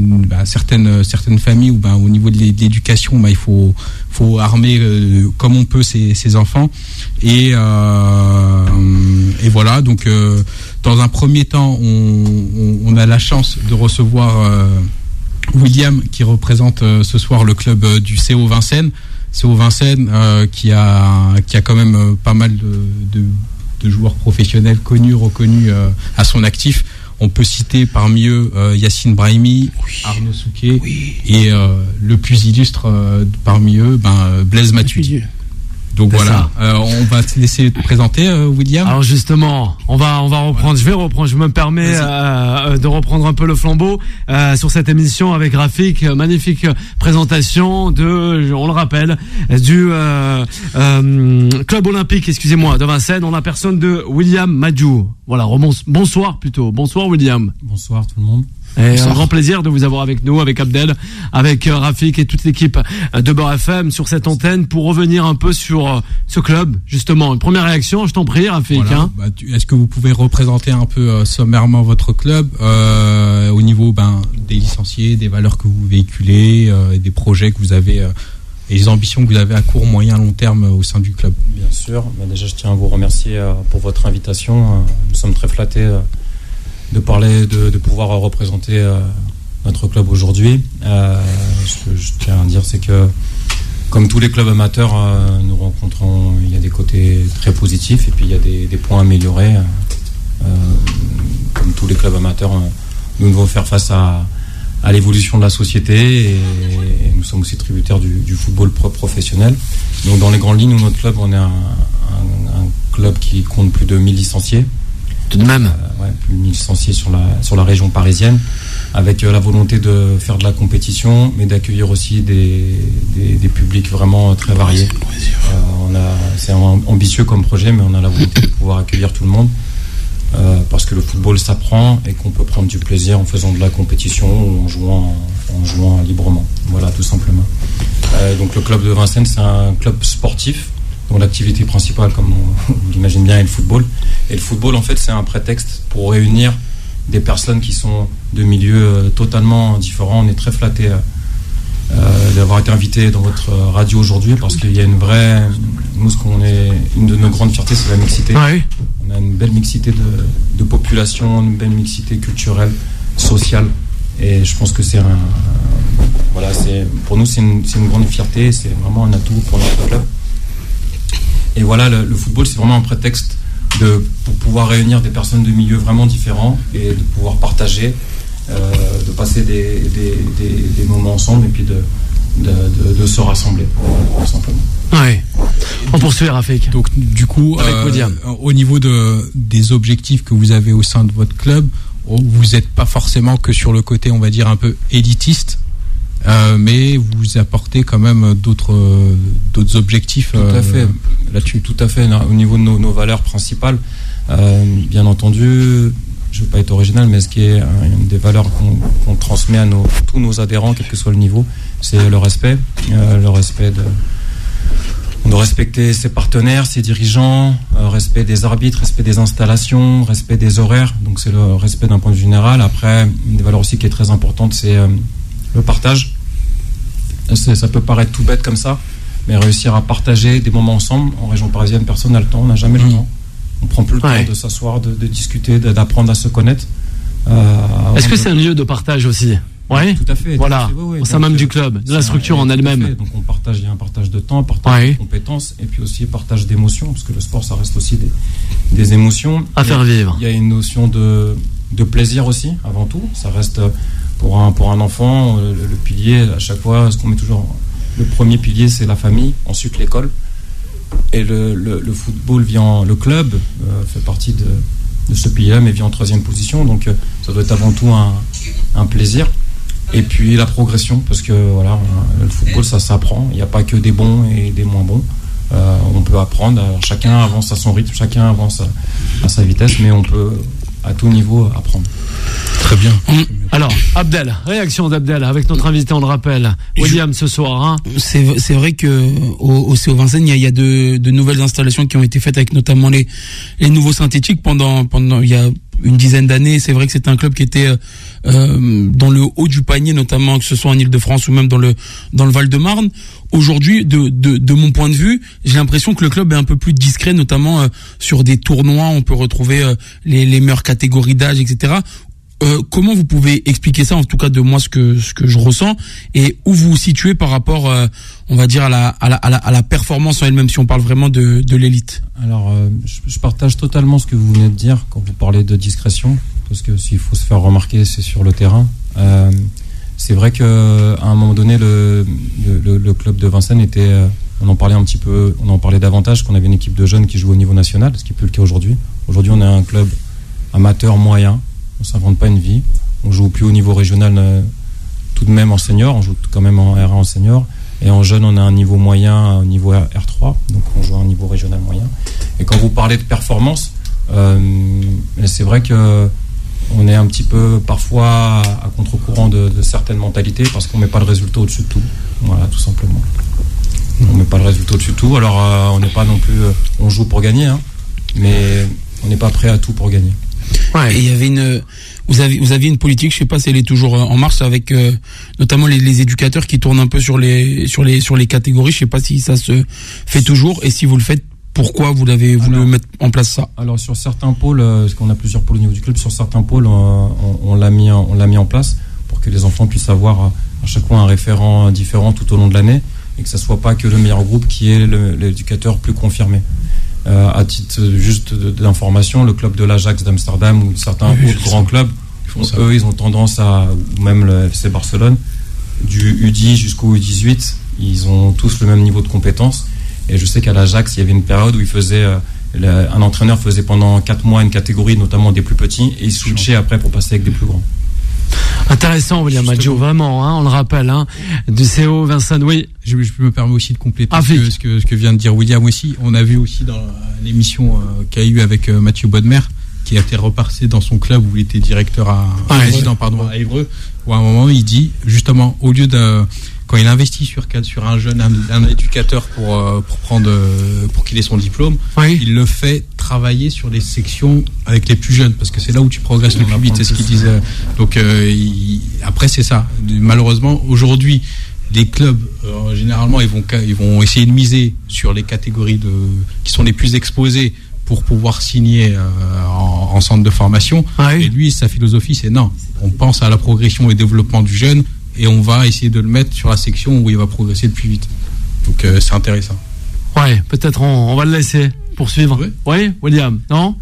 à certaines, certaines familles où ben, au niveau de l'éducation, ben, il faut, faut armer euh, comme on peut ces, ces enfants. Et, euh, et voilà, donc euh, dans un premier temps, on, on, on a la chance de recevoir euh, William qui représente euh, ce soir le club euh, du C O Vincennes. C O Vincennes euh, qui, a, qui a quand même euh, pas mal de... de de joueurs professionnels connus, reconnus euh, à son actif. On peut citer parmi eux euh, Yacine Brahimi, oui. Arnaud Souquet, oui. et euh, le plus illustre euh, parmi eux, ben, Blaise Matuidi. Donc c'est voilà, euh, on va te laisser te présenter, euh, William. Alors justement, on va on va reprendre. Je vais reprendre. Je me permets euh, de reprendre un peu le flambeau euh, sur cette émission avec Rafik. Magnifique présentation de, on le rappelle, du euh, euh, club olympique, excusez-moi, de Vincennes. On a personne de William Madjou. Voilà, bonsoir plutôt. Bonsoir William. Bonsoir tout le monde. Et un grand plaisir de vous avoir avec nous, avec Abdel, avec euh, Rafik et toute l'équipe de Beurre F M sur cette antenne pour revenir un peu sur euh, ce club, justement. Une première réaction, je t'en prie, Rafik. Voilà. Hein. Bah, tu, est-ce que vous pouvez représenter un peu euh, sommairement votre club euh, au niveau ben, des licenciés, des valeurs que vous véhiculez, euh, des projets que vous avez euh, et les ambitions que vous avez à court, moyen, long terme euh, au sein du club? Bien sûr. Bah, déjà, je tiens à vous remercier euh, pour votre invitation. Euh, nous sommes très flattés euh, de parler, de, de pouvoir représenter euh, notre club aujourd'hui. Euh, ce que je tiens à dire, c'est que comme tous les clubs amateurs, euh, nous rencontrons, il y a des côtés très positifs et puis il y a des, des points améliorés. Euh, comme tous les clubs amateurs, euh, nous devons faire face à, à l'évolution de la société et, et nous sommes aussi tributaires du, du football pro- professionnel. Donc dans les grandes lignes, nous, notre club, on est un, un, un club qui compte plus de mille licenciés. Tout de même. Euh, ouais, plus de mille licenciés sur la, sur la région parisienne, avec euh, la volonté de faire de la compétition, mais d'accueillir aussi des, des, des publics vraiment euh, très variés. Euh, on a, c'est un, ambitieux comme projet, mais on a la volonté de pouvoir accueillir tout le monde, euh, parce que le football s'apprend et qu'on peut prendre du plaisir en faisant de la compétition ou en jouant, en jouant librement. Voilà, tout simplement. Euh, donc le club de Vincennes, c'est un club sportif, dont l'activité principale, comme on, on l'imagine bien, est le football. Et le football, en fait, c'est un prétexte pour réunir des personnes qui sont de milieux euh, totalement différents. On est très flattés euh, d'avoir été invités dans votre radio aujourd'hui, parce qu'il y a une vraie... Nous, ce qu'on est, une de nos grandes fiertés, c'est la mixité. Oui. On a une belle mixité de, de population, une belle mixité culturelle, sociale. Et je pense que c'est un... Voilà, c'est, pour nous, c'est une, c'est une grande fierté. C'est vraiment un atout pour notre club. Et voilà, le, le football, c'est vraiment un prétexte de, pour pouvoir réunir des personnes de milieux vraiment différents et de pouvoir partager, euh, de passer des, des, des, des moments ensemble et puis de, de, de, de se rassembler, tout simplement. Oui. On poursuit, Rafik. Donc, du coup, euh, au niveau de, des objectifs que vous avez au sein de votre club, vous n'êtes pas forcément que sur le côté, on va dire, un peu élitiste. Euh, mais vous apportez quand même d'autres euh, d'autres objectifs. Tout à fait. Là-dessus, tout à fait. Au niveau de nos, nos valeurs principales, euh, bien entendu, je ne veux pas être original, mais ce qui est une des valeurs qu'on, qu'on transmet à nos, tous nos adhérents, quel que soit le niveau, c'est le respect, euh, le respect de. On doit respecter ses partenaires, ses dirigeants, euh, respect des arbitres, respect des installations, respect des horaires. Donc c'est le respect d'un point de vue général. Après, une des valeurs aussi qui est très importante, c'est euh, le partage. C'est, ça peut paraître tout bête comme ça, mais réussir à partager des moments ensemble, en région parisienne, personne n'a le temps, on n'a jamais mmh. le temps. On prend plus le ouais. temps de s'asseoir, de, de discuter, de, d'apprendre à se connaître. Euh, Est-ce que de... c'est un lieu de partage aussi? Oui, tout à fait. Voilà, fait, ouais, ouais. au sein même du club, de la structure un, en elle-même. Donc on partage, il y a un partage de temps, un partage ouais. de compétences, et puis aussi partage d'émotions, parce que le sport, ça reste aussi des, des émotions. À faire vivre. Il y a une notion de, de plaisir aussi, avant tout. Ça reste... Pour un, pour un enfant, le, le pilier, à chaque fois, ce qu'on met toujours, le premier pilier, c'est la famille, ensuite l'école. Et le, le, le football vient, le club euh, fait partie de, de ce pilier-là, mais vient en troisième position. Donc, euh, ça doit être avant tout un, un plaisir. Et puis, la progression, parce que voilà, le football, ça s'apprend. Il n'y a pas que des bons et des moins bons. Euh, on peut apprendre. Alors, chacun avance à son rythme, chacun avance à, à sa vitesse, mais on peut, à tout niveau, apprendre. Très bien. On, Alors, Abdel, réaction d'Abdel avec notre invité, on le rappelle, William ce soir. Hein. C'est, c'est vrai que au, au C O Vincennes, il y a, il y a de, de nouvelles installations qui ont été faites avec notamment les, les nouveaux synthétiques pendant, pendant il y a une dizaine d'années. C'est vrai que c'était un club qui était euh, dans le haut du panier, notamment que ce soit en Île-de-France ou même dans le dans le Val-de-Marne. Aujourd'hui, de, de, de mon point de vue, j'ai l'impression que le club est un peu plus discret, notamment euh, sur des tournois. On peut retrouver euh, les, les meilleures catégories d'âge, et cetera. Euh, comment vous pouvez expliquer ça, en tout cas de moi ce que ce que je ressens, et où vous vous situez par rapport, euh, on va dire à la à la à la, à la performance en elle-même, si on parle vraiment de de l'élite. Alors, euh, je, je partage totalement ce que vous venez de dire quand vous parlez de discrétion, parce que s'il faut se faire remarquer, c'est sur le terrain. Euh, c'est vrai que à un moment donné, le le, le club de Vincennes était, euh, on en parlait un petit peu, on en parlait davantage, qu'on avait une équipe de jeunes qui jouait au niveau national, ce qui n'est plus le cas aujourd'hui. Aujourd'hui, on est un club amateur moyen. On s'invente pas une vie. On joue au plus haut niveau régional euh, tout de même en senior. On joue quand même en R un en senior. Et en jeune, on a un niveau moyen, un niveau R trois. Donc on joue à un niveau régional moyen. Et quand vous parlez de performance, euh, c'est vrai que on est un petit peu parfois à contre-courant de, de certaines mentalités parce qu'on met pas le résultat au-dessus de tout. Voilà, tout simplement. On met pas le résultat au-dessus de tout. Alors euh, on n'est pas non plus... Euh, on joue pour gagner, hein, mais on n'est pas prêt à tout pour gagner. Ouais. Et il y avait une, vous avez, vous aviez une politique, je sais pas si elle est toujours en marche, avec euh, notamment les, les éducateurs qui tournent un peu sur les, sur les, sur les catégories. Je sais pas si ça se fait toujours, et si vous le faites, pourquoi vous l'avez voulu alors, mettre en place ça? Alors sur certains pôles, parce qu'on a plusieurs pôles au niveau du club, sur certains pôles, on, on, on l'a mis, on l'a mis en place pour que les enfants puissent avoir à chaque fois un référent différent tout au long de l'année, et que ça soit pas que le meilleur groupe qui est le, l'éducateur plus confirmé. Euh, à titre juste d'information, le club de l'Ajax d'Amsterdam ou certains oui, autres grands clubs, ils eux, ils ont tendance à, ou même le F C Barcelone, du U dix jusqu'au U dix-huit, ils ont tous le même niveau de compétence. Et je sais qu'à l'Ajax, il y avait une période où il faisait, euh, le, un entraîneur faisait pendant quatre mois une catégorie, notamment des plus petits, et il switchait après pour passer avec des plus grands. Intéressant, William Maggio, vraiment, hein, on le rappelle, hein, du C O Vincennes, oui. Je, je me permets aussi de compléter ah, ce, que, ce, que, ce que vient de dire William aussi. On a vu aussi dans l'émission euh, qu'il y a eu avec euh, Mathieu Bodmer, qui a été repassé dans son club où il était directeur à, ah, président, ouais. pardon, à Évreux, où à un moment il dit, justement, au lieu de, quand il investit sur, sur un jeune, un, un éducateur pour, euh, pour prendre, euh, pour qu'il ait son diplôme, oui. il le fait travailler sur les sections avec les plus jeunes, parce que c'est là où tu progresses le plus vite, c'est ce qu'il disait. Donc, euh, il, après, c'est ça. Malheureusement, aujourd'hui, les clubs, euh, généralement, ils vont, ils vont essayer de miser sur les catégories de, qui sont les plus exposées pour pouvoir signer euh, en, en centre de formation. Ah oui. Et lui, sa philosophie, c'est non. On pense à la progression et au développement du jeune, et on va essayer de le mettre sur la section où il va progresser le plus vite. Donc, euh, c'est intéressant. Ouais, peut-être on, on va le laisser poursuivre. Oui, oui William, non?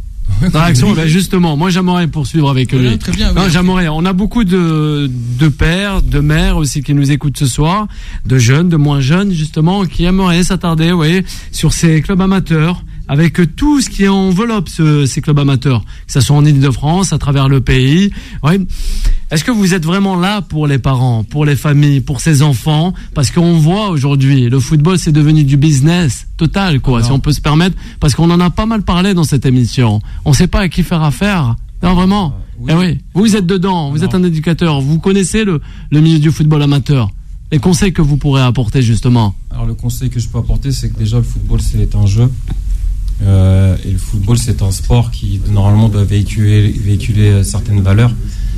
La réaction, ben justement, moi j'aimerais poursuivre avec lui. Ouais, très bien. Non, oui, j'aimerais. On a beaucoup de de pères, de mères aussi qui nous écoutent ce soir, de jeunes, de moins jeunes justement, qui aimeraient s'attarder, oui, sur ces clubs amateurs, avec tout ce qui enveloppe ce, ces clubs amateurs, que ce soit en Île-de-France, à travers le pays. Ouais. Est-ce que vous êtes vraiment là pour les parents, pour les familles, pour ces enfants? Parce qu'on voit aujourd'hui, le football c'est devenu du business total, quoi, non. si on peut se permettre, parce qu'on en a pas mal parlé dans cette émission. On ne sait pas à qui faire affaire. Non, vraiment. Euh, oui. Eh oui. Vous êtes dedans, vous non. êtes un éducateur, vous connaissez le, le milieu du football amateur. Les conseils que vous pourrez apporter justement? Alors le conseil que je peux apporter, c'est que déjà le football c'est un jeu. Euh, et le football c'est un sport qui normalement doit véhiculer, véhiculer certaines valeurs,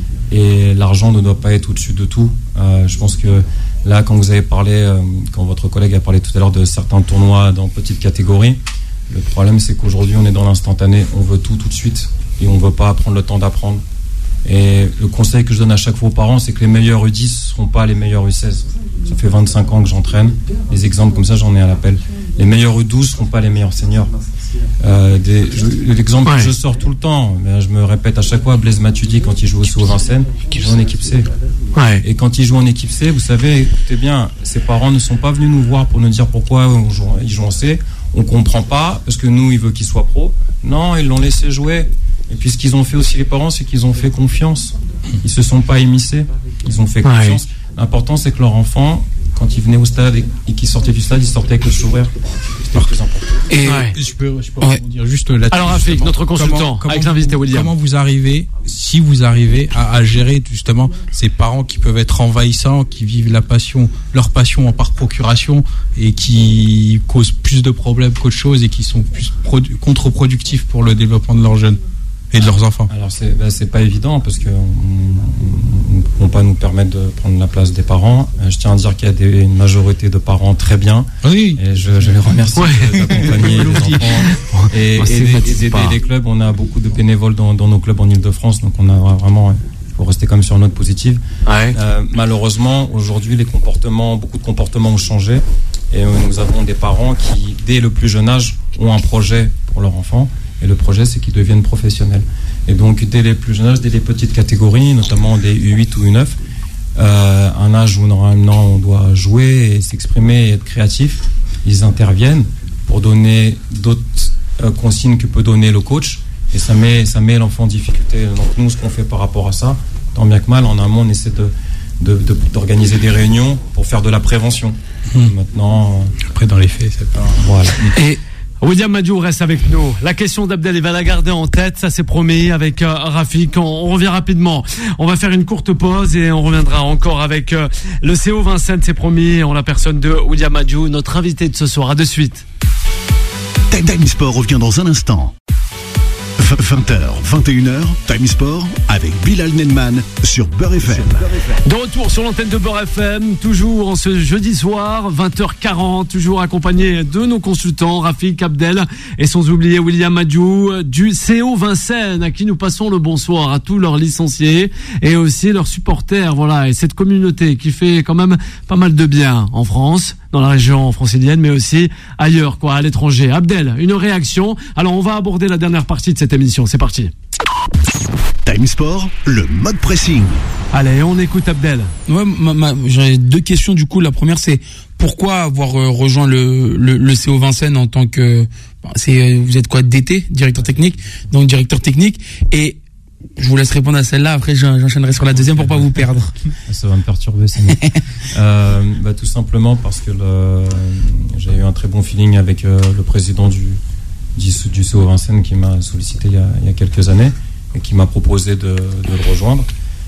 et l'argent ne doit pas être au-dessus de tout. Euh, je pense que là, quand vous avez parlé, euh, quand votre collègue a parlé tout à l'heure de certains tournois dans petites catégories, le problème c'est qu'aujourd'hui on est dans l'instantané, on veut tout tout de suite et on veut pas prendre le temps d'apprendre. Et le conseil que je donne à chaque fois aux parents, c'est que les meilleurs U dix ne seront pas les meilleurs U seize. Ça fait vingt-cinq ans que j'entraîne. Les exemples comme ça, j'en ai à l'appel. Les meilleurs U douze ne seront pas les meilleurs seniors. Euh, des, je, l'exemple ouais. que je sors tout le temps, mais je me répète à chaque fois, Blaise Matuidi, quand il joue au C O Vincennes, il joue en équipe C. Ouais. Et quand il joue en équipe C, vous savez, écoutez bien, ses parents ne sont pas venus nous voir pour nous dire pourquoi on joue, ils jouent en C. On ne comprend pas, parce que nous, il veut qu'il soit pro. Non, ils l'ont laissé jouer. Et puis ce qu'ils ont fait aussi les parents, c'est qu'ils ont fait confiance. Ils se sont pas émissés, ils ont fait confiance. Ouais. L'important c'est que leur enfant, quand il venait au stade et, et qu'il sortait du stade, il sortait avec le sourire. C'était le plus important. Et Ouais. Je peux, je peux Ouais. rebondir juste là-dessus. Alors, Rafik, justement. notre consultant, Comment- comment avec l'invité vous- William. Comment vous arrivez, si vous arrivez à, à gérer justement ces parents qui peuvent être envahissants, qui vivent la passion, leur passion en par procuration et qui causent plus de problèmes qu'autre chose et qui sont plus produ- contre-productifs pour le développement de leurs jeunes et de leurs enfants. Alors c'est bah, c'est pas évident parce que on ne peut pas nous permettre de prendre la place des parents. Euh, je tiens à dire qu'il y a des, une majorité de parents très bien Oui. et je, je les remercie Ouais. de- d'accompagner les enfants et, On et stigmatise d'aider pas. les clubs. On a beaucoup de bénévoles dans, dans nos clubs en Ile-de-France, donc on a vraiment, il faut rester comme sur une note positive. Ouais. Euh, malheureusement, aujourd'hui, les comportements, beaucoup de comportements ont changé et euh, nous avons des parents qui, dès le plus jeune âge, ont un projet pour leur enfant et le projet, c'est qu'ils deviennent professionnels. Et donc, dès les plus jeunes âges, dès les petites catégories, notamment des U huit ou U neuf, euh, un âge où normalement on doit jouer et s'exprimer et être créatif, ils interviennent pour donner d'autres euh, consignes que peut donner le coach et ça met, ça met l'enfant en difficulté. Donc nous, ce qu'on fait par rapport à ça, tant bien que mal, en amont, on essaie de, de, de- d'organiser des réunions pour faire de la prévention. Mmh. Maintenant, euh, Après, dans les faits, c'est pas. voilà. et William Madiou reste avec nous. La question d'Abdel, il va la garder en tête, ça c'est promis, avec euh, Rafik. On, on revient rapidement. On va faire une courte pause et on reviendra encore avec euh, le C O Vincennes, c'est promis, en la personne de William Madiou, notre invité de ce soir. À de suite. Time Time Sport revient dans un instant. vingt heures, vingt et une heures, Time Sport avec Bilal Nenman sur Beurre F M. De retour sur l'antenne de Beurre F M, toujours en ce jeudi soir, vingt heures quarante, toujours accompagné de nos consultants, Rafik, Abdel, et sans oublier William Madiou du C O Vincennes, à qui nous passons le bonsoir à tous leurs licenciés et aussi leurs supporters, voilà, et cette communauté qui fait quand même pas mal de bien en France, dans la région francilienne, mais aussi ailleurs, quoi, à l'étranger. Abdel, une réaction. Alors, on va aborder la dernière partie de cette émission. C'est parti. Time Sport, le mode pressing. Allez, on écoute Abdel. ouais, ma- ma- j'ai deux questions du coup. La première, c'est pourquoi avoir euh, rejoint le, le, le C O Vincennes en tant que, bah, c'est, euh, vous êtes quoi, D T, directeur technique, donc directeur technique, et je vous laisse répondre à celle-là. Après, j'en- j'enchaînerai sur la deuxième pour pas vous perdre. Ça va me perturber, c'est bon. euh, bah, tout simplement parce que le, j'ai eu un très bon feeling avec euh, le président du, du, du C O Vincennes qui m'a sollicité il y a, il y a quelques années et qui m'a proposé de, de le rejoindre.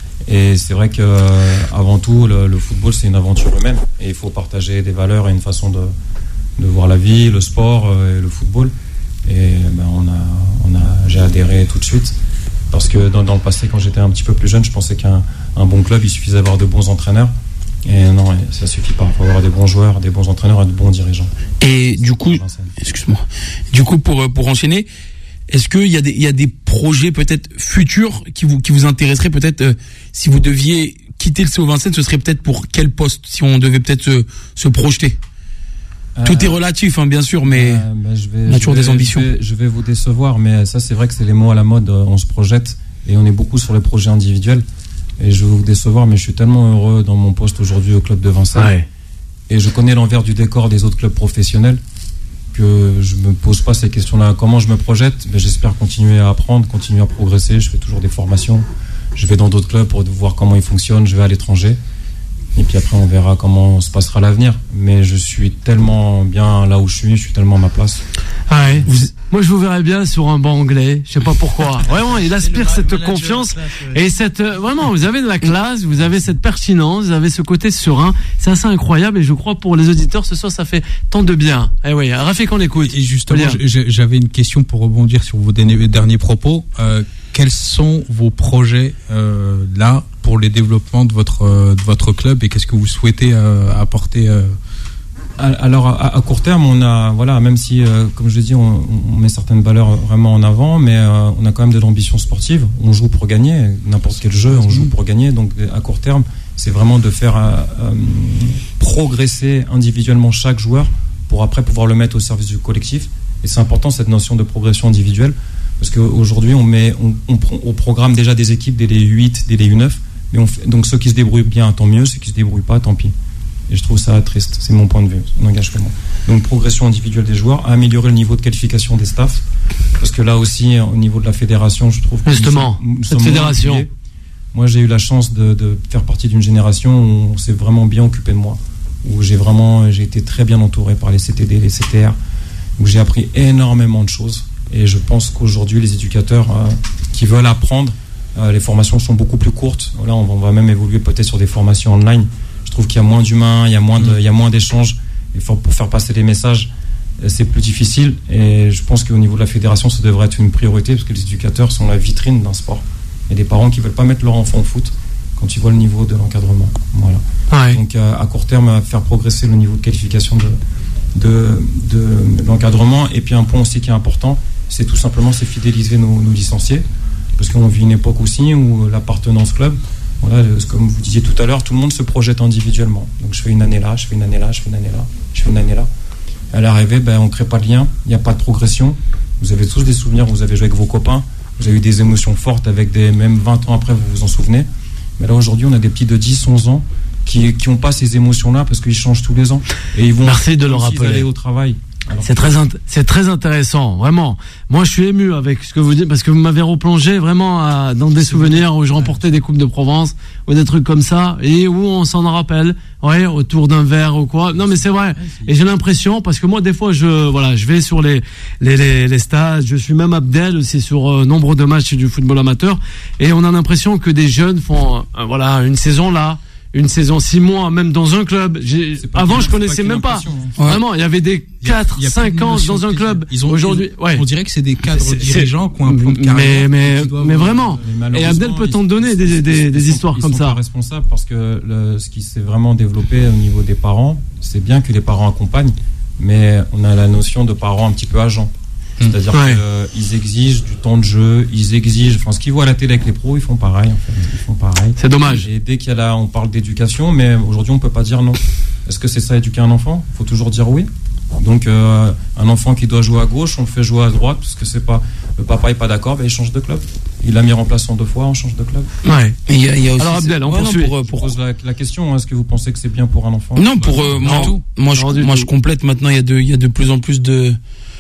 Et c'est vrai que euh, avant tout, le, le football, c'est une aventure humaine et il faut partager des valeurs et une façon de, de voir la vie, le sport euh, et le football. Et ben, on a, on a, j'ai adhéré tout de suite. Parce que dans, dans le passé, quand j'étais un petit peu plus jeune, je pensais qu'un un bon club, il suffisait d'avoir de bons entraîneurs. Et non, ça suffit pas. Il faut avoir des bons joueurs, des bons entraîneurs et de bons dirigeants. Et du coup, excuse-moi. Du coup, pour pour enchaîner, est-ce qu'il y a des il y a des projets peut-être futurs qui vous qui vous intéresseraient peut-être euh, si vous deviez quitter le C O Vincennes, ce serait peut-être pour quel poste si on devait peut-être se se projeter. Euh, Tout est relatif, hein, bien sûr, mais euh, ben, je vais, on a toujours je vais- des ambitions. Je vais, je vais vous décevoir, mais ça, c'est vrai que c'est les mots à la mode. euh, On se projette et on est beaucoup sur les projets individuels. Et je vais vous décevoir, mais je suis tellement heureux dans mon poste aujourd'hui au club de Vincennes. Et je connais l'envers du décor des autres clubs professionnels que je me pose pas ces questions-là. Comment je me projette? Ben, j'espère continuer à apprendre, continuer à progresser. Je fais toujours des formations. Je vais dans d'autres clubs pour voir comment ils fonctionnent. Je vais à l'étranger. Et puis après, on verra comment se passera l'avenir. Mais je suis tellement bien là où je suis, je suis tellement à ma place. Ouais. Moi, je vous verrais bien sur un banc anglais. Je sais pas pourquoi. Vraiment, il aspire cette confiance et cette. euh, Vraiment, vous avez de la classe, vous avez cette pertinence, vous avez ce côté serein. C'est assez incroyable et je crois pour les auditeurs ce soir, ça fait tant de bien. Eh oui, Rafik, on écoute. Et justement, William. j'ai- j'avais une question pour rebondir sur vos derniers, derniers propos. Euh, quels sont vos projets euh, là pour les développements de votre euh, de votre club et qu'est-ce que vous souhaitez euh, apporter euh, Alors à, à court terme, on a voilà, même si euh, comme je l'ai dit, on, on met certaines valeurs vraiment en avant, mais euh, on a quand même de l'ambition sportive. On joue pour gagner, n'importe quel jeu, on joue pour gagner. Donc à court terme, c'est vraiment de faire euh, euh, progresser individuellement chaque joueur pour après pouvoir le mettre au service du collectif. Et c'est important cette notion de progression individuelle parce qu'aujourd'hui on met on, on, on programme déjà des équipes dès les U huit, dès les U neuf, mais on fait, donc ceux qui se débrouillent bien, tant mieux. Ceux qui se débrouillent pas, tant pis. Et je trouve ça triste, c'est mon point de vue, ça n'engage que moi. Donc progression individuelle des joueurs, améliorer le niveau de qualification des staffs, parce que là aussi, au niveau de la fédération, je trouve que Justement, nous, nous cette sommes fédération. moins appuyés. Moi, j'ai eu la chance de, de faire partie d'une génération où on s'est vraiment bien occupé de moi, où j'ai vraiment, j'ai été très bien entouré par les C T D, les C T R, où j'ai appris énormément de choses. Et je pense qu'aujourd'hui, les éducateurs euh, qui veulent apprendre, euh, les formations sont beaucoup plus courtes. Là, on va, on va même évoluer peut-être sur des formations online. Je trouve qu'il y a moins d'humains, il y a moins de, il y a moins d'échanges. Et pour, pour faire passer des messages, c'est plus difficile. Et je pense qu'au niveau de la fédération, ça devrait être une priorité parce que les éducateurs sont la vitrine d'un sport. Il y a des parents qui veulent pas mettre leur enfant au foot quand ils voient le niveau de l'encadrement. Voilà. Ouais. Donc, euh, à court terme, faire progresser le niveau de qualification de, de, de, de l'encadrement. Et puis, un point aussi qui est important, c'est tout simplement c'est fidéliser nos, nos licenciés. Parce qu'on vit une époque aussi où l'appartenance club, voilà, comme vous disiez tout à l'heure, tout le monde se projette individuellement. Donc je fais une année là, je fais une année là, je fais une année là, je fais une année là. À l'arrivée, ben, on ne crée pas de lien, il n'y a pas de progression. Vous avez tous des souvenirs, vous avez joué avec vos copains, vous avez eu des émotions fortes avec des, même vingt ans après, vous vous en souvenez. Mais là aujourd'hui, on a des petits de dix, onze ans qui n'ont pas ces émotions-là parce qu'ils changent tous les ans. Et ils vont Merci de le rappeler. aller au travail. Alors, c'est très, int- c'est très intéressant, vraiment. Moi, je suis ému avec ce que vous dites, parce que vous m'avez replongé vraiment à, dans des souvenirs où je remportais des Coupes de Provence, ou des trucs comme ça, et où on s'en rappelle, ouais, autour d'un verre ou quoi. Non, mais c'est vrai. Et j'ai l'impression, parce que moi, des fois, je, voilà, je vais sur les, les, les, les stades, je suis même Abdel aussi sur euh, nombre de matchs du football amateur, et on a l'impression que des jeunes font, euh, voilà, une saison là, une saison, six mois, même dans un club. J'ai, avant, bien, je connaissais même pas. Hein. Vraiment, il y avait des quatre, cinq ans dans un club. Ils ont, aujourd'hui, ils, ouais. On dirait que c'est des cadres C'est, dirigeants c'est, qui ont un plan de carrière. Mais, mais, mais vraiment. Mais et Abdel peut t'en ils, donner des, des, des, des ils histoires sont, comme ils sont ça. Pas responsables parce que le, ce qui s'est vraiment développé au niveau des parents, c'est bien que les parents accompagnent, mais on a la notion de parents un petit peu agents. C'est-à-dire ouais. qu'ils exigent du temps de jeu, ils exigent, enfin ce qu'ils voient à la télé avec les pros, ils font pareil en fait, ils font pareil. C'est dommage. Et dès qu'il y a là, on parle d'éducation, mais aujourd'hui on peut pas dire non. Est-ce que c'est ça éduquer un enfant ? Il faut toujours dire oui. Donc euh, un enfant qui doit jouer à gauche, on le fait jouer à droite parce que c'est pas, le papa est pas d'accord, ben il change de club. Il l'a mis remplaçant deux fois, on change de club. Ouais. Et il y a, il y a aussi Alors Abdel, on ouais, non, poursuit. pour, pour... Je pose la, la question, est-ce que vous pensez que c'est bien pour un enfant ? Non, pour euh, moi, tout. moi, je, Non, du moi tout. je complète maintenant. Il y a de, il y a de plus en plus de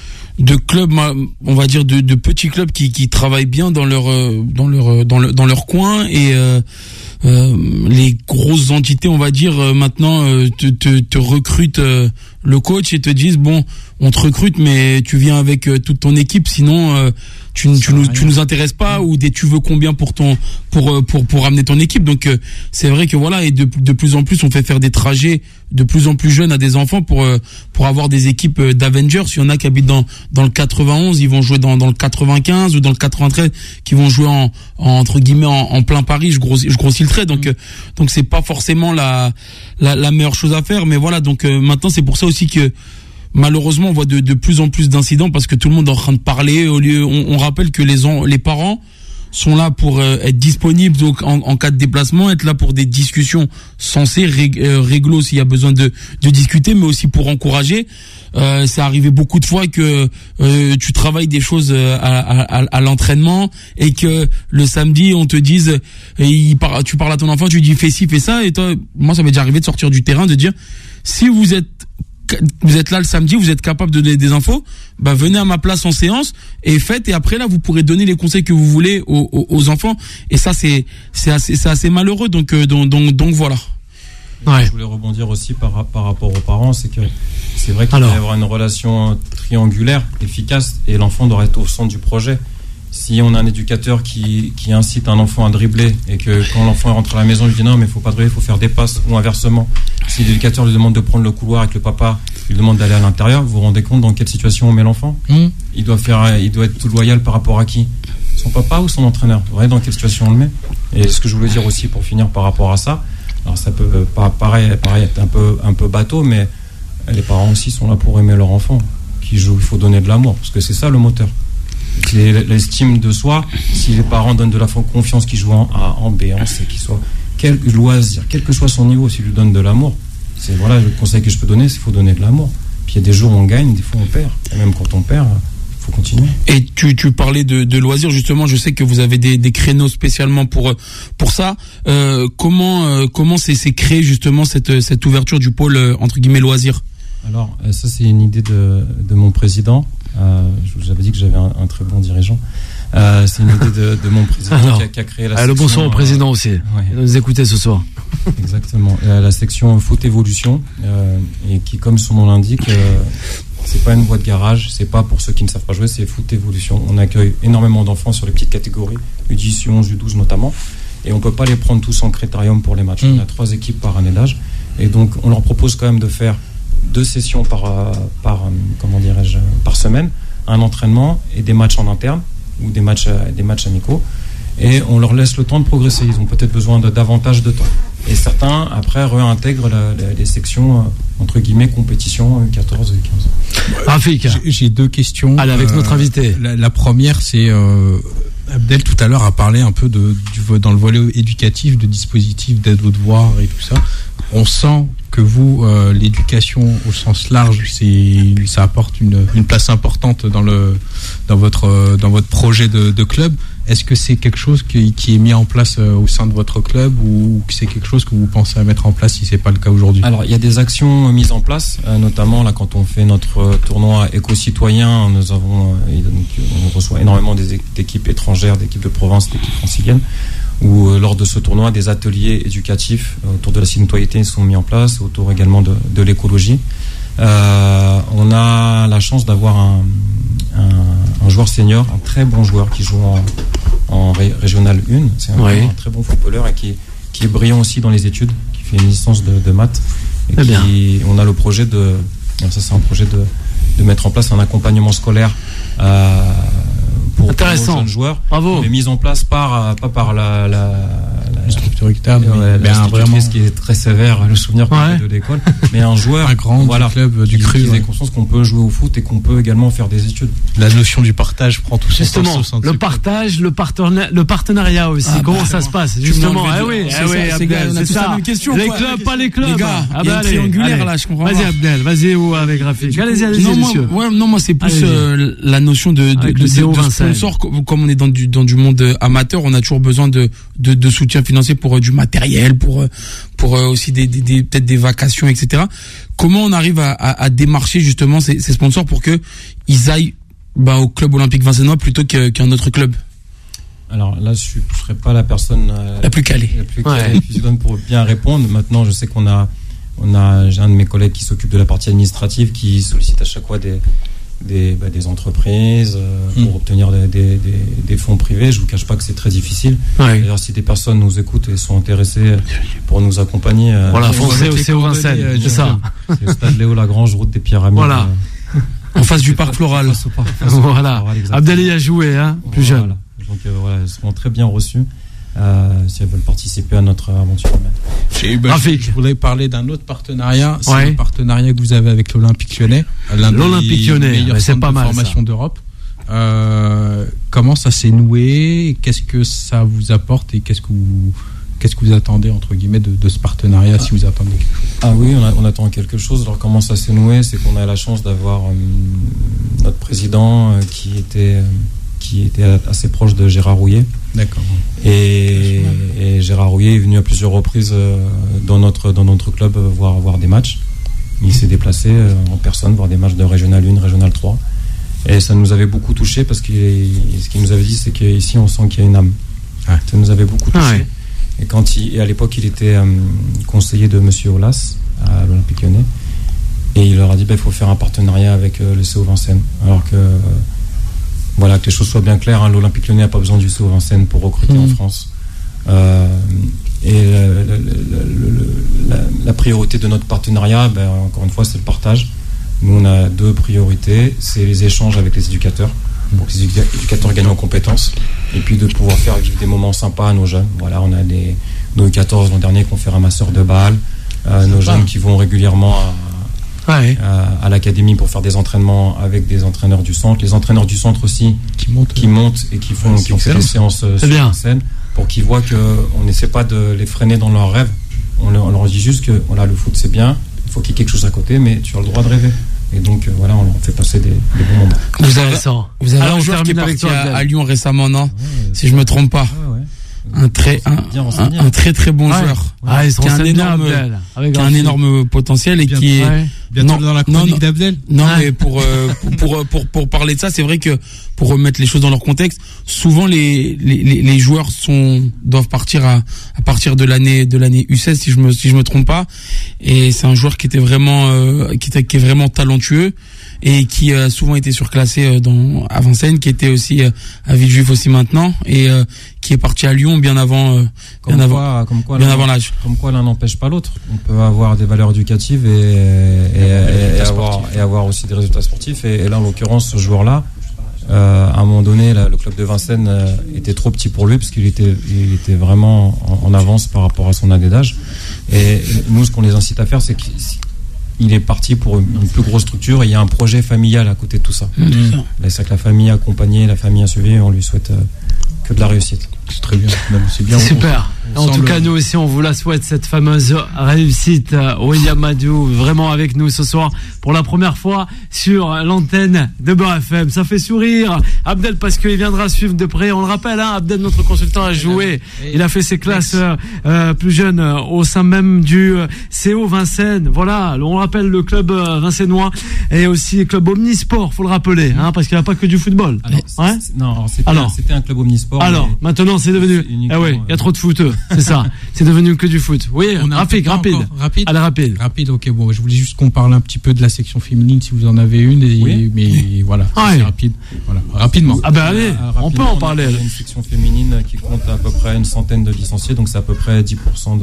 de clubs, on va dire de, de petits clubs qui, qui travaillent bien dans leur dans leur dans leur dans leur coin et euh, euh, les grosses entités, on va dire euh, maintenant euh, te, te te recrutent euh, le coach et te disent bon, on te recrute mais tu viens avec euh, toute ton équipe, sinon euh, tu tu nous tu nous intéresses pas, ou des tu veux combien pour ton pour pour pour amener ton équipe. Donc euh, c'est vrai que voilà, et de de plus en plus on fait faire des trajets de plus en plus jeunes à des enfants pour euh, pour avoir des équipes d'Avengers. Il y en a qui habitent dans dans le quatre-vingt-onze, ils vont jouer dans dans le quatre-vingt-quinze ou dans le quatre-vingt-treize, qui vont jouer en, en entre guillemets en, en plein Paris. Je grossis je grossis le trait, donc euh, donc c'est pas forcément la, la la meilleure chose à faire, mais voilà. Donc euh, maintenant c'est pour ça aussi que malheureusement on voit de de plus en plus d'incidents parce que tout le monde est en train de parler au lieu. On, on rappelle que les en, les parents sont là pour euh, être disponibles donc en, en cas de déplacement, être là pour des discussions sensées, rég, euh, réglo s'il y a besoin de, de discuter, mais aussi pour encourager. Euh, c'est arrivé beaucoup de fois que euh, tu travailles des choses à, à, à l'entraînement et que le samedi on te dise, euh, il par, tu parles à ton enfant, tu lui dis fais ci, fais ça, et toi, moi ça m'est déjà arrivé de sortir du terrain, de dire si vous êtes vous êtes là le samedi, vous êtes capable de donner des infos, bah venez à ma place en séance et faites, et après là vous pourrez donner les conseils que vous voulez aux, aux, aux enfants, et ça c'est c'est assez c'est assez malheureux, donc euh, donc, donc donc voilà. Ouais. Je voulais rebondir aussi par par rapport aux parents, c'est que c'est vrai qu'il Alors. doit y avoir une relation triangulaire efficace et l'enfant doit être au centre du projet. Si on a un éducateur qui, qui incite un enfant à dribbler et que quand l'enfant rentre à la maison, il dit non mais il faut pas dribbler, il faut faire des passes, ou inversement, si l'éducateur lui demande de prendre le couloir et que le papa lui demande d'aller à l'intérieur, vous vous rendez compte dans quelle situation on met l'enfant ? Mmh. Il doit faire, il doit être tout loyal par rapport à qui ? Son papa ou son entraîneur ? Vous voyez dans quelle situation on le met ? Et ce que je voulais dire aussi pour finir par rapport à ça, alors ça peut pas pareil, pareil être un peu un peu bateau, mais les parents aussi sont là pour aimer leur enfant qui joue. Il faut donner de l'amour parce que c'est ça le moteur. C'est l'estime de soi. Si les parents donnent de la confiance, qu'ils jouent en A, en B, en C, qu'ils soient quel loisir, quel que soit son niveau, s'ils lui donnent de l'amour, c'est voilà le conseil que je peux donner, c'est qu'il faut donner de l'amour. Puis il y a des jours où on gagne, des fois on perd. Et même quand on perd, il faut continuer. Et tu, tu parlais de, de loisirs, justement, je sais que vous avez des, des créneaux spécialement pour, pour ça. Euh, comment, euh, comment c'est, c'est créé justement cette, cette ouverture du pôle, euh, entre guillemets, loisirs ? Alors, euh, ça c'est une idée de, de mon président. Euh, je vous avais dit que j'avais un, un très bon dirigeant. Euh, c'est une idée de, de mon président. Alors, qui, a, qui a créé la ah, section... Le bonsoir au président euh, aussi. Ouais. Il va nous écouter ce soir. Exactement. La, la section foot évolution, euh, et qui, comme son nom l'indique, euh, C'est pas une voie de garage, c'est pas pour ceux qui ne savent pas jouer, c'est foot évolution. On accueille énormément d'enfants sur les petites catégories, U dix, U onze, U douze notamment, et on peut pas les prendre tous en critérium pour les matchs. Mmh. On a trois équipes par année d'âge, et donc on leur propose quand même de faire deux sessions par, par, comment dirais-je, par semaine, un entraînement et des matchs en interne, ou des matchs, des matchs amicaux, et on leur laisse le temps de progresser. Ils ont peut-être besoin de davantage de temps. Et certains, après, réintègrent la, la, les sections, euh, entre guillemets, compétition U quatorze et U quinze. Rafik. J'ai, j'ai deux questions. Allez, avec euh, notre invité. La, la première, c'est... Euh, Abdel, tout à l'heure, a parlé un peu de, du, dans le volet éducatif, de dispositifs d'aide aux devoirs et tout ça. On sent que vous, euh, l'éducation au sens large, c'est, ça apporte une, une place importante dans, le, dans, votre, dans votre projet de, de club. Est-ce que c'est quelque chose qui, qui est mis en place euh, au sein de votre club ou que c'est quelque chose que vous pensez à mettre en place si c'est pas le cas aujourd'hui? Alors, il y a des actions mises en place, euh, notamment là quand on fait notre tournoi éco-citoyen, nous avons, euh, donc, on reçoit énormément des équipes étrangères, d'équipes de province, d'équipes franciliennes, où euh, lors de ce tournoi, des ateliers éducatifs euh, autour de la citoyenneté sont mis en place, autour également de, de l'écologie. Euh, on a la chance d'avoir un, un, un joueur senior, un très bon joueur qui joue en, en ré, régional un. C'est un, oui. un très bon footballeur et qui, qui est brillant aussi dans les études, qui fait une licence de, de maths. Et qui, bien. On a le projet de, ça c'est un projet de, de mettre en place un accompagnement scolaire euh, pour, pour nos jeunes joueurs. Bravo. Mais mise en place par, pas par la, la, la structure externe, ouais, mais la vraiment qui est très sévère, le souvenir ouais. de l'école, mais un joueur un grand voilà, du club du qui, cru, qui ouais. ait conscience qu'on peut jouer au foot et qu'on peut également faire des études. La notion du partage prend tout justement son sens. Le partage, le partenariat, le partenariat aussi. Ah comment bah, ça se passe justement? Ah oui, c'est oui, ça, Abdel, c'est ça. Même question, les quoi. clubs, pas les clubs. Les gars, ah il y a bah, un triangulaire là, je comprends. Vas-y Abdel, vas-y ou avec Rafik. Allez-y, allez-y, non, monsieur. Moi, ouais, non, moi c'est plus euh, la notion de de, de, de, de sponsor. Comme on est dans du dans du monde amateur, on a toujours besoin de de, de soutien financier pour euh, du matériel, pour euh, pour euh, aussi des, des, des peut-être des vacations, et cetera. Comment on arrive à, à, à démarcher justement ces, ces sponsors pour que ils aillent bah, au club olympique Vincennois plutôt que, qu'un autre club? Alors là, je ne serais pas la personne euh, la plus calée, la plus calée ouais. pour bien répondre. Maintenant, je sais qu'on a, on a, j'ai un de mes collègues qui s'occupe de la partie administrative, qui sollicite à chaque fois des, des, bah, des entreprises euh, pour mmh. obtenir des, des, des, des fonds privés. Je vous cache pas que c'est très difficile. Ouais. D'ailleurs, si des personnes nous écoutent et sont intéressées pour nous accompagner, euh, voilà, foncez au C O Vincennes, euh, c'est ça. C'est au stade Léo Lagrange, route des Pyramides. Voilà. Euh, en face du parc floral. Face au parc, face voilà. Abdel a joué, hein, plus voilà. jeune. Donc euh, voilà, elles seront très bien reçues euh, si elles veulent participer à notre aventure humaine. Bah, je, je voulais parler d'un autre partenariat. C'est ouais. le partenariat que vous avez avec l'Olympique Lyonnais, l'un l'Olympique des Lyonnais, meilleurs c'est centres pas de mal, formation ça. d'Europe. Euh, comment ça s'est noué? Qu'est-ce que ça vous apporte et qu'est-ce que vous Qu'est-ce que vous attendez, entre guillemets, de, de ce partenariat, ah. si vous attendez quelque chose? Ah oui, on, a, on attend quelque chose. Alors, comment ça s'est noué? C'est qu'on a la chance d'avoir euh, notre président euh, qui était, euh, qui était assez proche de Gérard Rouillet. D'accord. Et, et Gérard Rouillet est venu à plusieurs reprises euh, dans, notre, dans notre club euh, voir, voir des matchs. Il s'est déplacé euh, en personne voir des matchs de Régional un, Régional trois. Et ça nous avait beaucoup touché parce que ce qu'il nous avait dit, c'est qu'ici, on sent qu'il y a une âme. Ah. Ça nous avait beaucoup touché. Ah ouais. Et, quand il, et à l'époque, il était euh, conseiller de M. Aulas à l'Olympique Lyonnais. Et il leur a dit bah, il faut faire un partenariat avec euh, le C O Vincennes. Alors que, euh, voilà, que les choses soient bien claires, hein, l'Olympique Lyonnais n'a pas besoin du C O Vincennes pour recruter mmh. en France. Euh, et le, le, le, le, la, la priorité de notre partenariat, ben, encore une fois, c'est le partage. Nous, on a deux priorités. C'est les échanges avec les éducateurs. Donc les éducateurs gagnent en compétences et puis de pouvoir faire vivre des moments sympas à nos jeunes. Voilà, on a des nos U quatorze l'an dernier qui ont fait ramasseur de balles, euh, nos jeunes qui vont régulièrement à, ouais. à, à l'académie pour faire des entraînements avec des entraîneurs du centre, les entraîneurs du centre aussi qui montent, qui montent et qui font, ouais, qui ont fait des séances sur la scène pour qu'ils voient qu'on n'essaie pas de les freiner dans leurs rêves. On leur, on leur dit juste que voilà, le foot c'est bien, il faut qu'il y ait quelque chose à côté, mais tu as le droit de rêver. Et donc euh, voilà, on leur fait passer des, des bons moments. Vous avez, vous avez Alors, un joueur qui est parti à, à Lyon récemment, non? Ouais, si je me trompe pas. Ouais, ouais. Un très, un, un, un très très bon ouais. joueur. Ah, il qui a un énorme, qui a un énorme potentiel et qui est, Bientôt Non, dans la non, chronique non. d'Abdel. Non, Ouais. mais pour, euh, pour, pour, pour, pour parler de ça, c'est vrai que pour remettre les choses dans leur contexte, souvent les, les, les les joueurs sont, doivent partir à, à partir de l'année, de l'année U seize, si je me, si je me trompe pas. Et c'est un joueur qui était vraiment, euh, qui était, qui est vraiment talentueux et qui a souvent été surclassé euh, dans, à Vincennes, qui était aussi euh, à Villejuif aussi maintenant et euh, qui est parti à Lyon bien avant, euh, Comme bien avant, quoi, comme quoi, bien l'un- avant l'âge. Comme quoi l'un n'empêche pas l'autre. On peut avoir des valeurs éducatives et, et, et, et avoir, et avoir aussi des résultats sportifs. Et, et là, en l'occurrence, ce joueur-là, euh, à un moment donné, là, le club de Vincennes euh, était trop petit pour lui parce qu'il était, il était vraiment en, en avance par rapport à son année d'âge. Et nous, ce qu'on les incite à faire, c'est qu'il est parti pour une, une plus grosse structure et il y a un projet familial à côté de tout ça. Mmh. Là, c'est que la famille a accompagné, la famille a suivi et on lui souhaite euh, que de la réussite. C'est très bien. Non, mais c'est bien. C'est super. on En sent tout le- cas, nous aussi, on vous la souhaite, cette fameuse réussite. William Madou, vraiment avec nous ce soir pour la première fois sur l'antenne de Beurre F M. Ça fait sourire Abdel parce qu'il viendra suivre de près. On le rappelle, hein, Abdel, notre consultant, a joué. Il a fait ses classes euh, euh, plus jeunes euh, au sein même du euh, C O Vincennes. Voilà, on rappelle le club euh, vincennois et aussi le club Omnisport, faut le rappeler, hein, parce qu'il n'y a pas que du football. Alors, Ouais. c'est- non, alors, c'était, Alors. c'était un club omnisport. Alors, mais- maintenant, c'est devenu. C'est uniquement, Ah oui, il y a euh, trop de foot, c'est ça. C'est devenu que du foot. Oui, On a un rapide, peu de temps rapide. encore. Rapide. Allez, rapide. Rapide, ok, bon, je voulais juste qu'on parle un petit peu de la section féminine si vous en avez une, et, Oui. mais voilà, Ah c'est oui. rapide. Voilà, rapidement. Ah ben allez, Euh, on peut rapidement, en parler. On a une section féminine qui compte à peu près une centaine de licenciés, donc c'est à peu près dix pour cent de,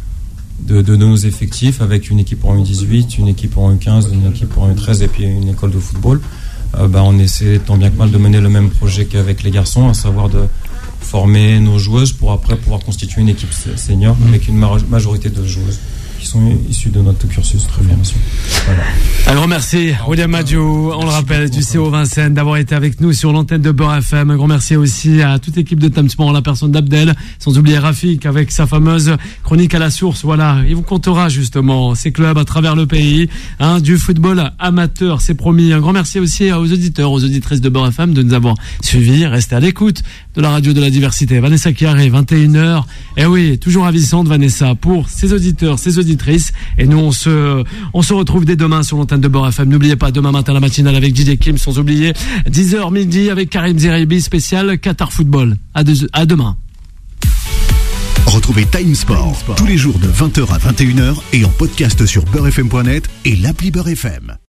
de, de nos effectifs, avec une équipe en U dix-huit, une équipe en U quinze, une équipe en U treize et puis une école de football. Euh, bah, on essaie tant bien que mal de mener le même projet qu'avec les garçons, à savoir de former nos joueuses pour après pouvoir constituer une équipe senior Mmh. avec une ma- majorité de joueuses qui sont issues de notre cursus de formation. Voilà. Un grand merci, William Madiou, on le rappelle, du C O Vincennes, d'avoir été avec nous sur l'antenne de Beurre F M. Un grand merci aussi à toute l'équipe de Timesport, la personne d'Abdel, sans oublier Rafik avec sa fameuse chronique à la source. Voilà, il vous comptera justement ces clubs à travers le pays, hein, du football amateur, c'est promis. Un grand merci aussi aux auditeurs, aux auditrices de Beurre F M de nous avoir suivis. Restez à l'écoute de la radio de la diversité. Vanessa qui arrive, vingt et une heures. Et oui, toujours ravissante Vanessa pour ses auditeurs, ses auditrices. Et nous, on se, on se retrouve dès demain sur l'antenne de Beurre F M. N'oubliez pas, demain matin, la matinale avec D J Kim, sans oublier dix heures midi avec Karim Zeribi, spécial Qatar Football. À, deux, à demain. Retrouvez Time Sport tous les jours de vingt heures à vingt et une heures et en podcast sur beurre f m point net et l'appli Beurre F M.